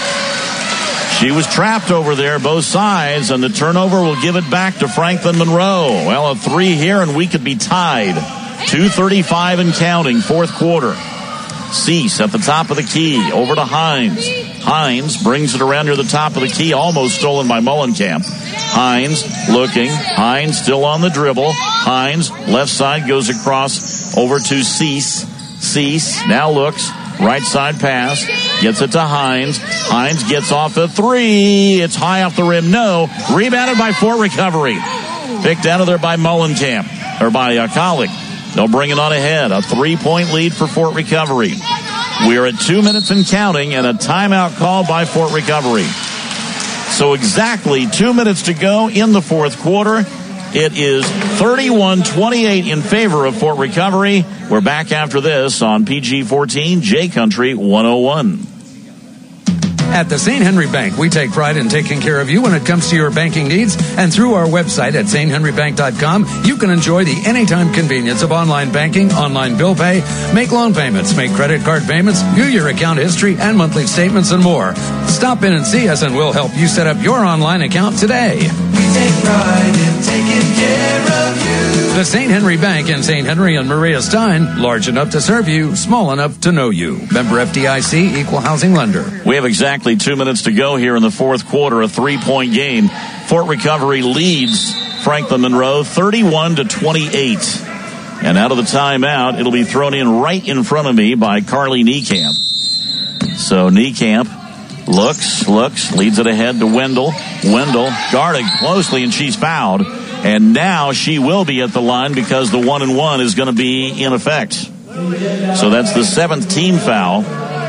She was trapped over there, both sides, and the turnover will give it back to Franklin Monroe. Well, a three here, and we could be tied. two thirty-five and counting, fourth quarter. Cease at the top of the key, over to Hines. Hines brings it around near the top of the key, almost stolen by Mullenkamp. Hines looking. Hines still on the dribble. Hines, left side, goes across over to Cease. Cease now looks. Right side pass. Gets it to Hines. Hines gets off a three. It's high off the rim. No. Rebounded by Fort Recovery. Picked out of there by Mullenkamp. Or by uh, Collig. They'll bring it on ahead. A three-point lead for Fort Recovery. We are at two minutes and counting, and a timeout called by Fort Recovery. So exactly two minutes to go in the fourth quarter. It is thirty-one twenty-eight in favor of Fort Recovery. We're back after this on P G fourteen, J Country one oh one. At the Saint Henry Bank, we take pride in taking care of you when it comes to your banking needs. And through our website at saint henry bank dot com, you can enjoy the anytime convenience of online banking, online bill pay, make loan payments, make credit card payments, view your account history and monthly statements, and more. Stop in and see us, and we'll help you set up your online account today. We take pride in taking care of you. The Saint Henry Bank in Saint Henry and Maria Stein, large enough to serve you, small enough to know you. Member F D I C, Equal Housing Lender. We have exactly two minutes to go here in the fourth quarter, a three-point game. Fort Recovery leads Franklin Monroe thirty-one to twenty-eight. And out of the timeout, it'll be thrown in right in front of me by Carly Niekamp. So Niekamp looks, looks, leads it ahead to Wendell. Wendell guarded closely, and she's fouled. And now she will be at the line because the one and one is going to be in effect. So that's the seventh team foul.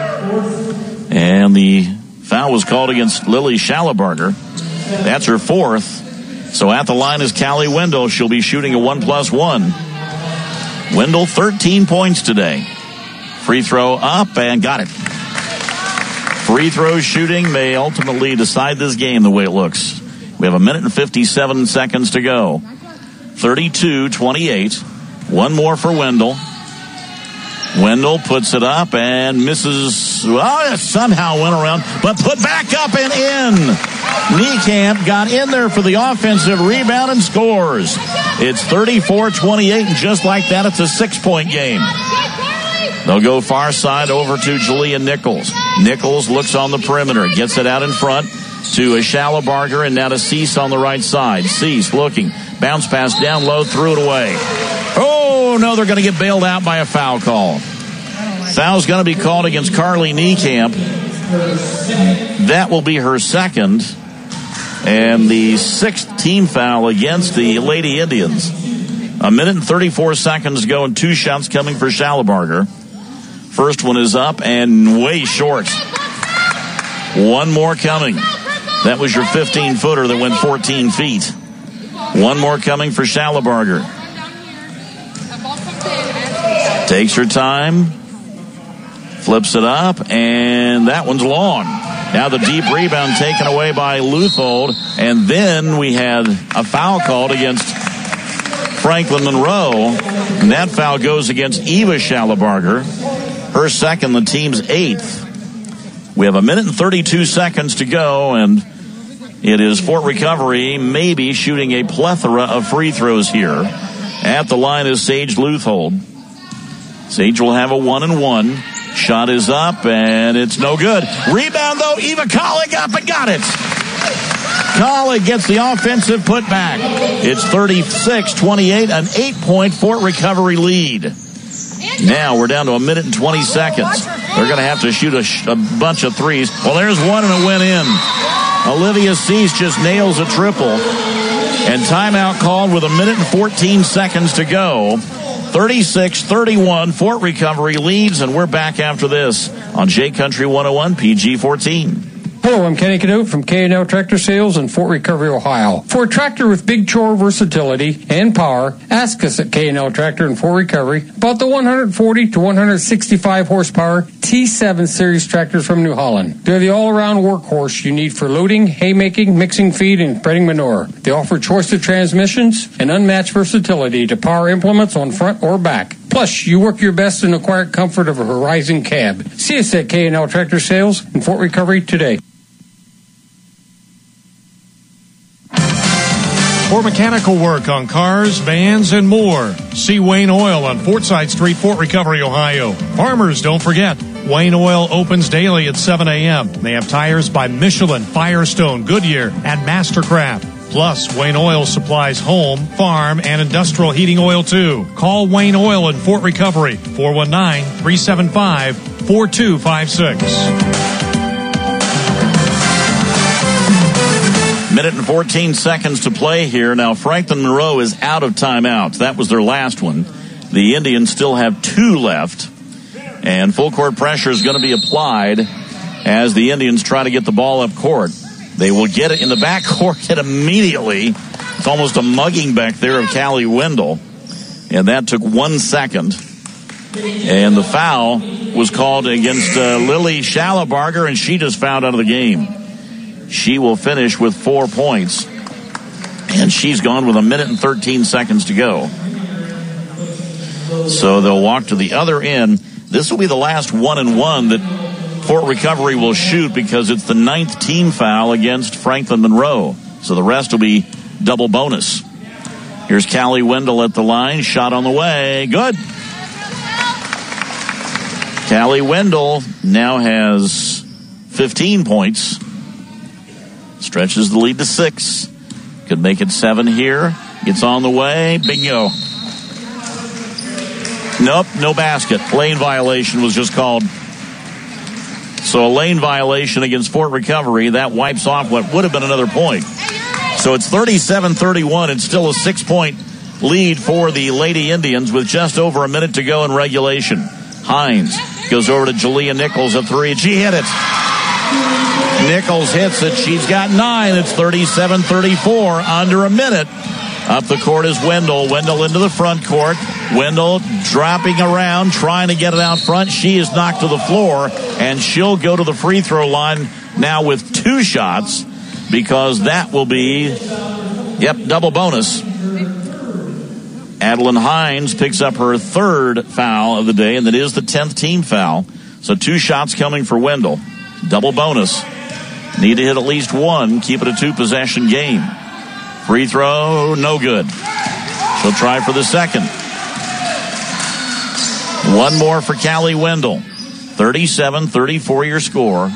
And the foul was called against Lily Schallebarger. That's her fourth. So at the line is Callie Wendell. She'll be shooting a one plus one. Wendell, thirteen points today. Free throw up and got it. Free throw shooting may ultimately decide this game the way it looks. We have a minute and fifty-seven seconds to go. thirty-two twenty-eight. One more for Wendell. Wendell puts it up and misses. Well, it somehow went around, but put back up and in. Niekamp got in there for the offensive rebound and scores. It's thirty-four twenty-eight, and just like that, it's a six-point game. They'll go far side over to Jalea Nichols. Nichols looks on the perimeter, gets it out in front to a Schallebarger, and now to Cease on the right side. Cease looking, bounce pass down low, threw it away. Oh, no, they're going to get bailed out by a foul call. Foul's going to be called against Carly Niekamp. That will be her second, and the sixth team foul against the Lady Indians. A minute and thirty-four seconds to go, and two shots coming for Schallebarger. First one is up and way short. One more coming. That was your fifteen-footer that went fourteen feet. One more coming for Schallebarger. Takes her time. Flips it up, and that one's long. Now the deep rebound taken away by Luthold, and then we had a foul called against Franklin Monroe, and that foul goes against Eva Schallebarger. Her second, the team's eighth. We have a minute and thirty-two seconds to go, and it is Fort Recovery maybe shooting a plethora of free throws here. At the line is Sage Luthold. Sage will have a one and one. Shot is up, and it's no good. Rebound, though. Eva Collig up and got it. Collig gets the offensive putback. It's thirty-six twenty-eight, an eight-point Fort Recovery lead. Now we're down to a minute and twenty seconds. They're going to have to shoot a, sh- a bunch of threes. Well, there's one and it went in. Olivia Cease just nails a triple. And timeout called with a minute and fourteen seconds to go. thirty-six thirty-one, Fort Recovery leads, and we're back after this on J Country one oh one P G fourteen. Hello, I'm Kenny Cadote from K and L Tractor Sales in Fort Recovery, Ohio. For a tractor with big chore versatility and power, ask us at K and L Tractor in Fort Recovery about the one forty to one sixty-five horsepower T seven series tractors from New Holland. They're the all-around workhorse you need for loading, haymaking, mixing feed, and spreading manure. They offer choice of transmissions and unmatched versatility to power implements on front or back. Plus, you work your best in the quiet comfort of a Horizon cab. See us at K and L Tractor Sales in Fort Recovery today. For mechanical work on cars, vans, and more, see Wayne Oil on Fortside Street, Fort Recovery, Ohio. Farmers, don't forget, Wayne Oil opens daily at seven a.m. They have tires by Michelin, Firestone, Goodyear, and Mastercraft. Plus, Wayne Oil supplies home, farm, and industrial heating oil, too. Call Wayne Oil in Fort Recovery, four one nine, three seven five, four two five six. Minute and fourteen seconds to play here. Now, Franklin Monroe is out of timeouts. That was their last one. The Indians still have two left. And full court pressure is going to be applied as the Indians try to get the ball up court. They will get it in the back court immediately. It's almost a mugging back there of Callie Wendell. And that took one second. And the foul was called against uh, Lily Schallebarger, and she just fouled out of the game. She will finish with four points. And she's gone with a minute and thirteen seconds to go. So they'll walk to the other end. This will be the last one and one that Fort Recovery will shoot because it's the ninth team foul against Franklin Monroe. So the rest will be double bonus. Here's Callie Wendell at the line. Shot on the way. Good. Callie Wendell now has fifteen points. Stretches the lead to six. Could make it seven here. Gets on the way. Bingo. Nope, no basket. Lane violation was just called. So a lane violation against Fort Recovery. That wipes off what would have been another point. So it's thirty-seven thirty-one. It's still a six-point lead for the Lady Indians with just over a minute to go in regulation. Hines goes over to Jalea Nichols at three. She hit it. Nichols hits it. She's got nine. It's thirty-seven thirty-four. Under a minute. Up the court is Wendell. Wendell into the front court. Wendell dropping around, trying to get it out front. She is knocked to the floor, and she'll go to the free throw line now with two shots because that will be, yep, double bonus. Adeline Hines picks up her third foul of the day, and that is the tenth team foul. So two shots coming for Wendell. Double bonus. Need to hit at least one. Keep it a two-possession game. Free throw, no good. She'll try for the second. One more for Callie Wendell. thirty-seven thirty-four your score.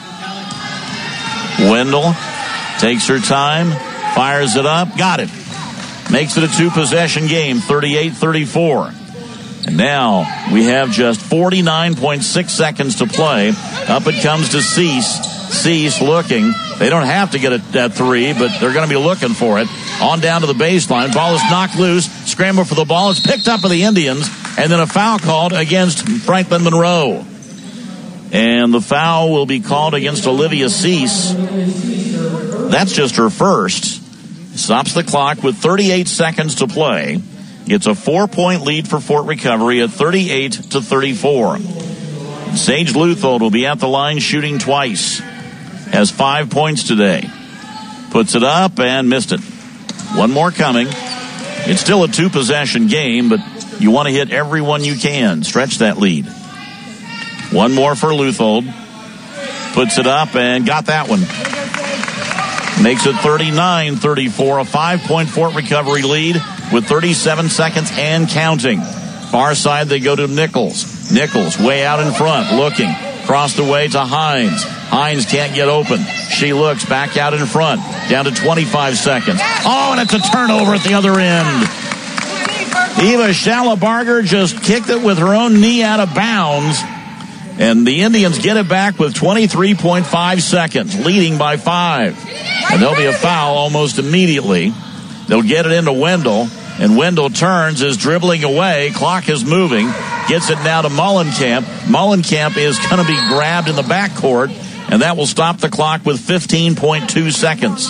Wendell takes her time, fires it up, got it. Makes it a two-possession game, thirty-eight thirty-four. And now we have just forty-nine point six seconds to play. Up it comes to Cease. Cease looking. They don't have to get a, that three, but they're going to be looking for it. On down to the baseline. Ball is knocked loose. Scramble for the ball. It's picked up by the Indians. And then a foul called against Franklin Monroe. And the foul will be called against Olivia Cease. That's just her first. Stops the clock with thirty-eight seconds to play. It's a four-point lead for Fort Recovery at thirty-eight to thirty-four. Sage Luthold will be at the line shooting twice. Has five points today. Puts it up and missed it. One more coming. It's still a two-possession game, but you want to hit every one you can. Stretch that lead. One more for Luthold. Puts it up and got that one. Makes it thirty-nine thirty-four. A five-point Fort Recovery lead with thirty-seven seconds and counting. Far side they go to Nichols. Nichols way out in front looking. Crossed away to Hines. Hines can't get open. She looks back out in front, down to twenty-five seconds. Oh, and it's a turnover at the other end. Eva Schallebarger just kicked it with her own knee out of bounds. And the Indians get it back with twenty-three point five seconds, leading by five. And there'll be a foul almost immediately. They'll get it into Wendell. And Wendell turns, is dribbling away. Clock is moving. Gets it now to Mullenkamp. Mullenkamp is going to be grabbed in the backcourt. And that will stop the clock with fifteen point two seconds.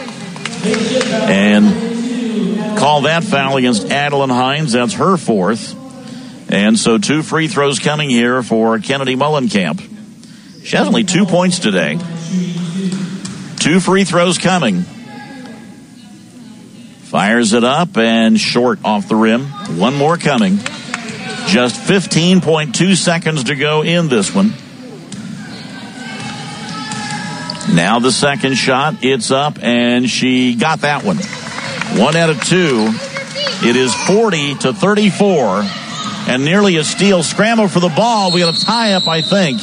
And call that foul against Adeline Hines. That's her fourth. And so two free throws coming here for Kennedy Mullenkamp. She has only two points today. Two free throws coming. Fires it up and short off the rim. One more coming. Just fifteen point two seconds to go in this one. Now the second shot. It's up and she got that one. One out of two. It is forty to thirty-four. And nearly a steal. Scramble for the ball. We got a tie-up, I think.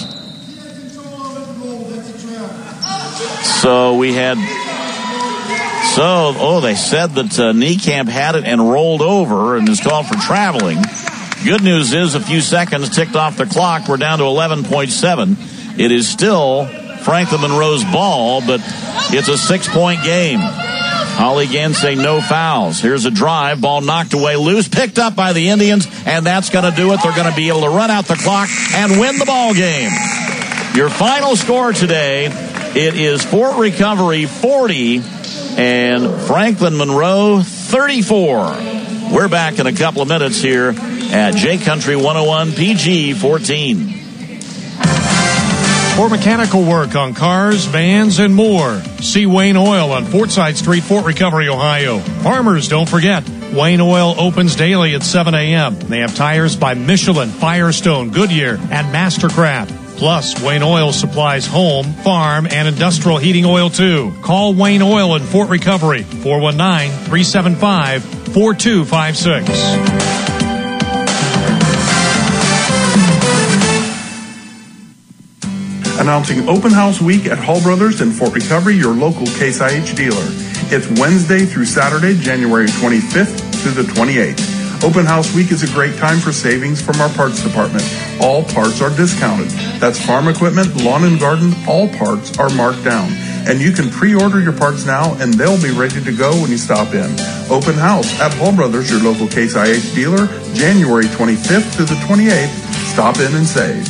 So we had... So, oh, they said that uh, Niekamp had it and rolled over and is called for traveling. Good news is a few seconds ticked off the clock. We're down to eleven point seven. It is still Franklin Monroe's ball, but it's a six-point game. Holly Gann saying no fouls. Here's a drive. Ball knocked away loose. Picked up by the Indians, and that's going to do it. They're going to be able to run out the clock and win the ball game. Your final score today, it is Fort Recovery forty and Franklin Monroe thirty-four. We're back in a couple of minutes here at J Country one oh one P G fourteen. For mechanical work on cars, vans, and more, see Wayne Oil on Fortside Street, Fort Recovery, Ohio. Farmers, don't forget, Wayne Oil opens daily at seven a.m. They have tires by Michelin, Firestone, Goodyear, and Mastercraft. Plus, Wayne Oil supplies home, farm, and industrial heating oil, too. Call Wayne Oil in Fort Recovery, four one nine, three seven five, four two five six. Announcing Open House Week at Hall Brothers in Fort Recovery, your local Case I H dealer. It's Wednesday through Saturday, January twenty-fifth through the twenty-eighth. Open House Week is a great time for savings from our parts department. All parts are discounted. That's farm equipment, lawn and garden, all parts are marked down. And you can pre-order your parts now, and they'll be ready to go when you stop in. Open House at Hall Brothers, your local Case I H dealer, January twenty-fifth through the twenty-eighth. Stop in and save.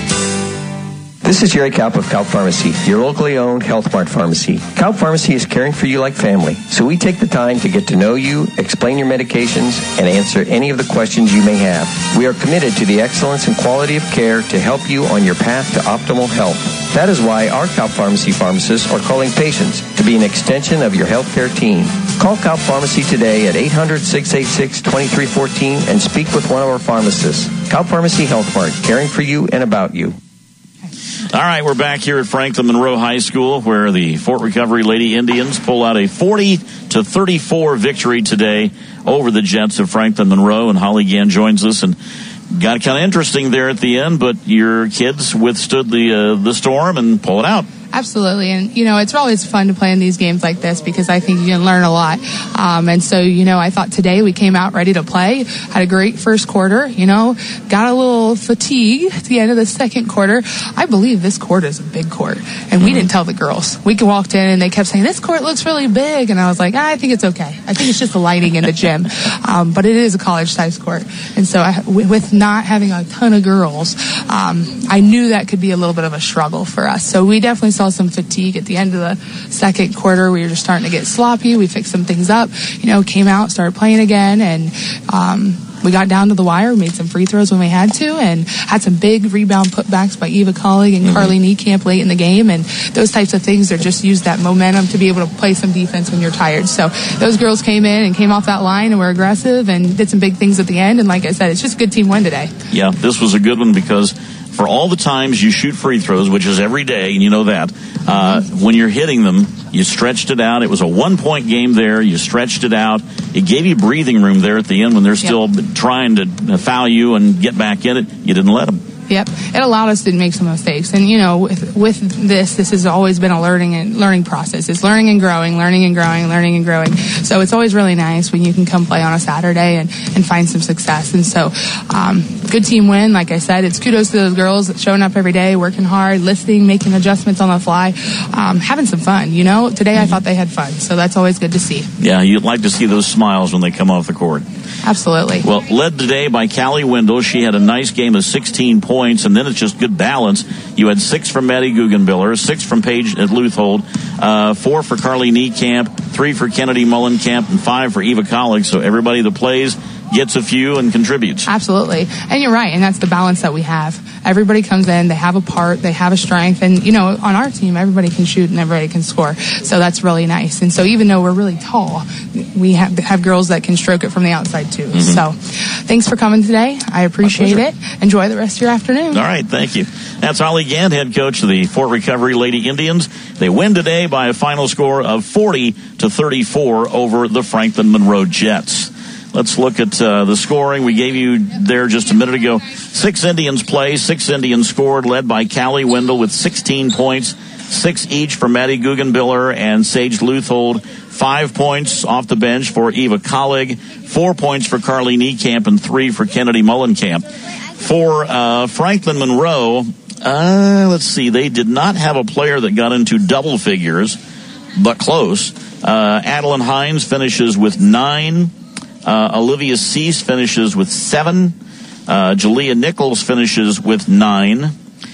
This is Jerry Kaup of Kaup Pharmacy, your locally owned Health Mart pharmacy. Kaup Pharmacy is caring for you like family, so we take the time to get to know you, explain your medications, and answer any of the questions you may have. We are committed to the excellence and quality of care to help you on your path to optimal health. That is why our Kaup Pharmacy pharmacists are calling patients to be an extension of your healthcare team. Call Kaup Pharmacy today at eight hundred, six eight six, two three one four and speak with one of our pharmacists. Kaup Pharmacy Health Mart, caring for you and about you. All right, we're back here at Franklin Monroe High School, where the Fort Recovery Lady Indians pull out a forty to thirty-four victory today over the Jets of Franklin Monroe. And Holly Gann joins us, and got it kind of interesting there at the end, but your kids withstood the uh, the storm and pulled it out. Absolutely. And, you know, it's always fun to play in these games like this because I think you can learn a lot. Um, and so, you know, I thought today we came out ready to play, had a great first quarter, you know, got a little fatigue at the end of the second quarter. I believe this court is a big court. And we didn't tell the girls. We walked in and they kept saying, this court looks really big. And I was like, ah, I think it's okay. I think it's just the lighting in the gym. Um, but it is a college-sized court. And so I, with not having a ton of girls, um, I knew that could be a little bit of a struggle for us. So we definitely saw some fatigue at the end of the second quarter. We were just starting to get sloppy. We fixed some things up, you know, came out, started playing again, and um, we got down to the wire, made some free throws when we had to, and had some big rebound putbacks by Eva Collig and mm-hmm. Carly Niekamp late in the game, and those types of things are just use that momentum to be able to play some defense when you're tired. So those girls came in and came off that line and were aggressive and did some big things at the end, and like I said, it's just a good team win today. Yeah, this was a good one because for all the times you shoot free throws, which is every day, and you know that, uh, when you're hitting them, you stretched it out. It was a one-point game there. You stretched it out. It gave you breathing room there at the end when they're still yep. trying to foul you and get back in it. You didn't let them. Yep. It allowed us to make some mistakes. And, you know, with, with this, this has always been a learning and learning process. It's learning and growing, learning and growing, learning and growing. So it's always really nice when you can come play on a Saturday and, and find some success. And so, um, good team win. Like I said, it's kudos to those girls showing up every day, working hard, listening, making adjustments on the fly, um, having some fun. You know, today I thought they had fun. So that's always good to see. Yeah, you'd like to see those smiles when they come off the court. Absolutely. Well, led today by Callie Wendell. She had a nice game of sixteen points, and then it's just good balance. You had six from Maddie Guggenbiller, six from Paige at Luthold, uh, four for Carly Niekamp, three for Kennedy Mullenkamp, and five for Eva Collig. So everybody that plays gets a few and contributes. Absolutely. And you're right, and that's the balance that we have. Everybody comes in, they have a part, they have a strength, and, you know, on our team, everybody can shoot and everybody can score. So that's really nice. And so even though we're really tall, we have, have girls that can stroke it from the outside, too. Mm-hmm. So thanks for coming today. I appreciate it. Enjoy the rest of your afternoon. All right, thank you. That's Holly Gant, head coach of the Fort Recovery Lady Indians. They win today by a final score of forty to thirty-four over the Franklin Monroe Jets. Let's look at uh, the scoring. We gave you there just a minute ago. Six Indians play, six Indians scored, led by Callie Wendell with sixteen points, six each for Maddie Guggenbiller and Sage Luthold. Five points off the bench for Eva Collig, four points for Carly Niekamp, and three for Kennedy Mullenkamp. For uh, Franklin Monroe, uh, let's see, they did not have a player that got into double figures, but close. Uh, Adeline Hines finishes with nine. Uh, Olivia Cease finishes with seven. Uh, Jalea Nichols finishes with nine.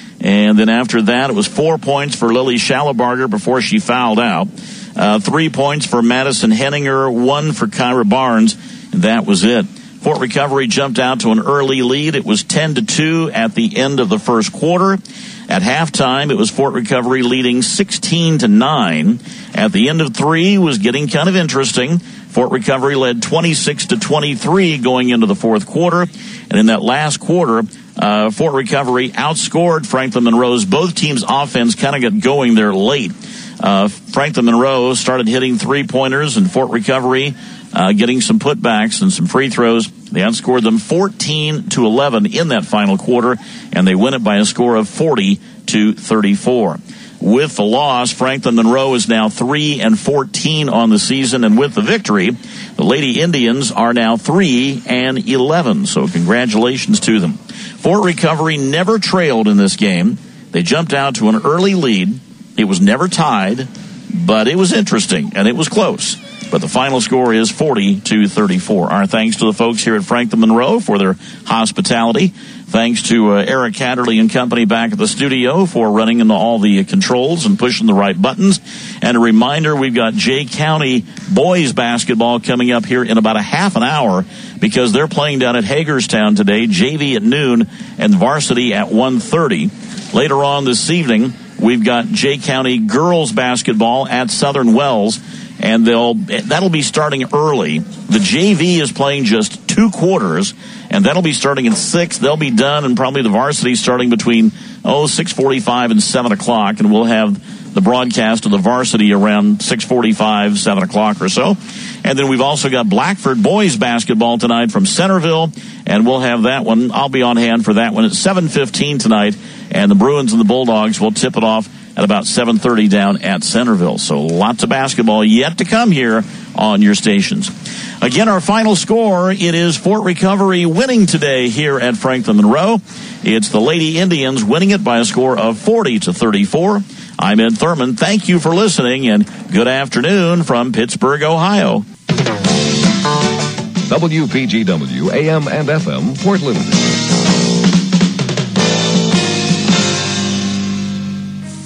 And then after that, it was four points for Lily Schallebarger before she fouled out. Uh, three points for Madison Henninger, one for Kyra Barnes, and that was it. Fort Recovery jumped out to an early lead. It was ten to two at the end of the first quarter. At halftime, it was Fort Recovery leading sixteen to nine. At the end of three, it was getting kind of interesting. Fort Recovery led twenty-six to twenty-three going into the fourth quarter. And in that last quarter, uh, Fort Recovery outscored Franklin Monroe's. Both teams' offense kind of got going there late. Uh, Franklin Monroe started hitting three-pointers, and Fort Recovery uh, getting some putbacks and some free throws. They outscored them fourteen to eleven in that final quarter, and they win it by a score of forty to thirty-four. With the loss, Franklin Monroe is now three and fourteen on the season, and with the victory, the Lady Indians are now three and eleven. So congratulations to them. Fort Recovery never trailed in this game. They jumped out to an early lead. It was never tied, but it was interesting, and it was close. But the final score is forty to thirty-four. Our thanks to the folks here at Franklin Monroe for their hospitality. Thanks to uh, Eric Catterley and company back at the studio for running into all the uh, controls and pushing the right buttons. And a reminder, we've got Jay County boys basketball coming up here in about a half an hour because they're playing down at Hagerstown today, J V at noon and varsity at one thirty. Later on this evening, we've got Jay County girls basketball at Southern Wells. And they'll that'll be starting early. The J V is playing just two quarters, and that'll be starting at six. They'll be done, and probably the varsity starting between oh six forty-five and seven o'clock, and we'll have the broadcast of the varsity around six forty-five, seven o'clock or so. And then we've also got Blackford boys basketball tonight from Centerville, and we'll have that one. I'll be on hand for that one at seven fifteen tonight, and the Bruins and the Bulldogs will tip it off at about seven thirty down at Centerville. So lots of basketball yet to come here on your stations. Again, our final score, it is Fort Recovery winning today here at Franklin Monroe. It's the Lady Indians winning it by a score of forty to thirty-four. I'm Ed Thurman. Thank you for listening, and good afternoon from Pittsburgh, Ohio. W P G W, A M and F M, Portland.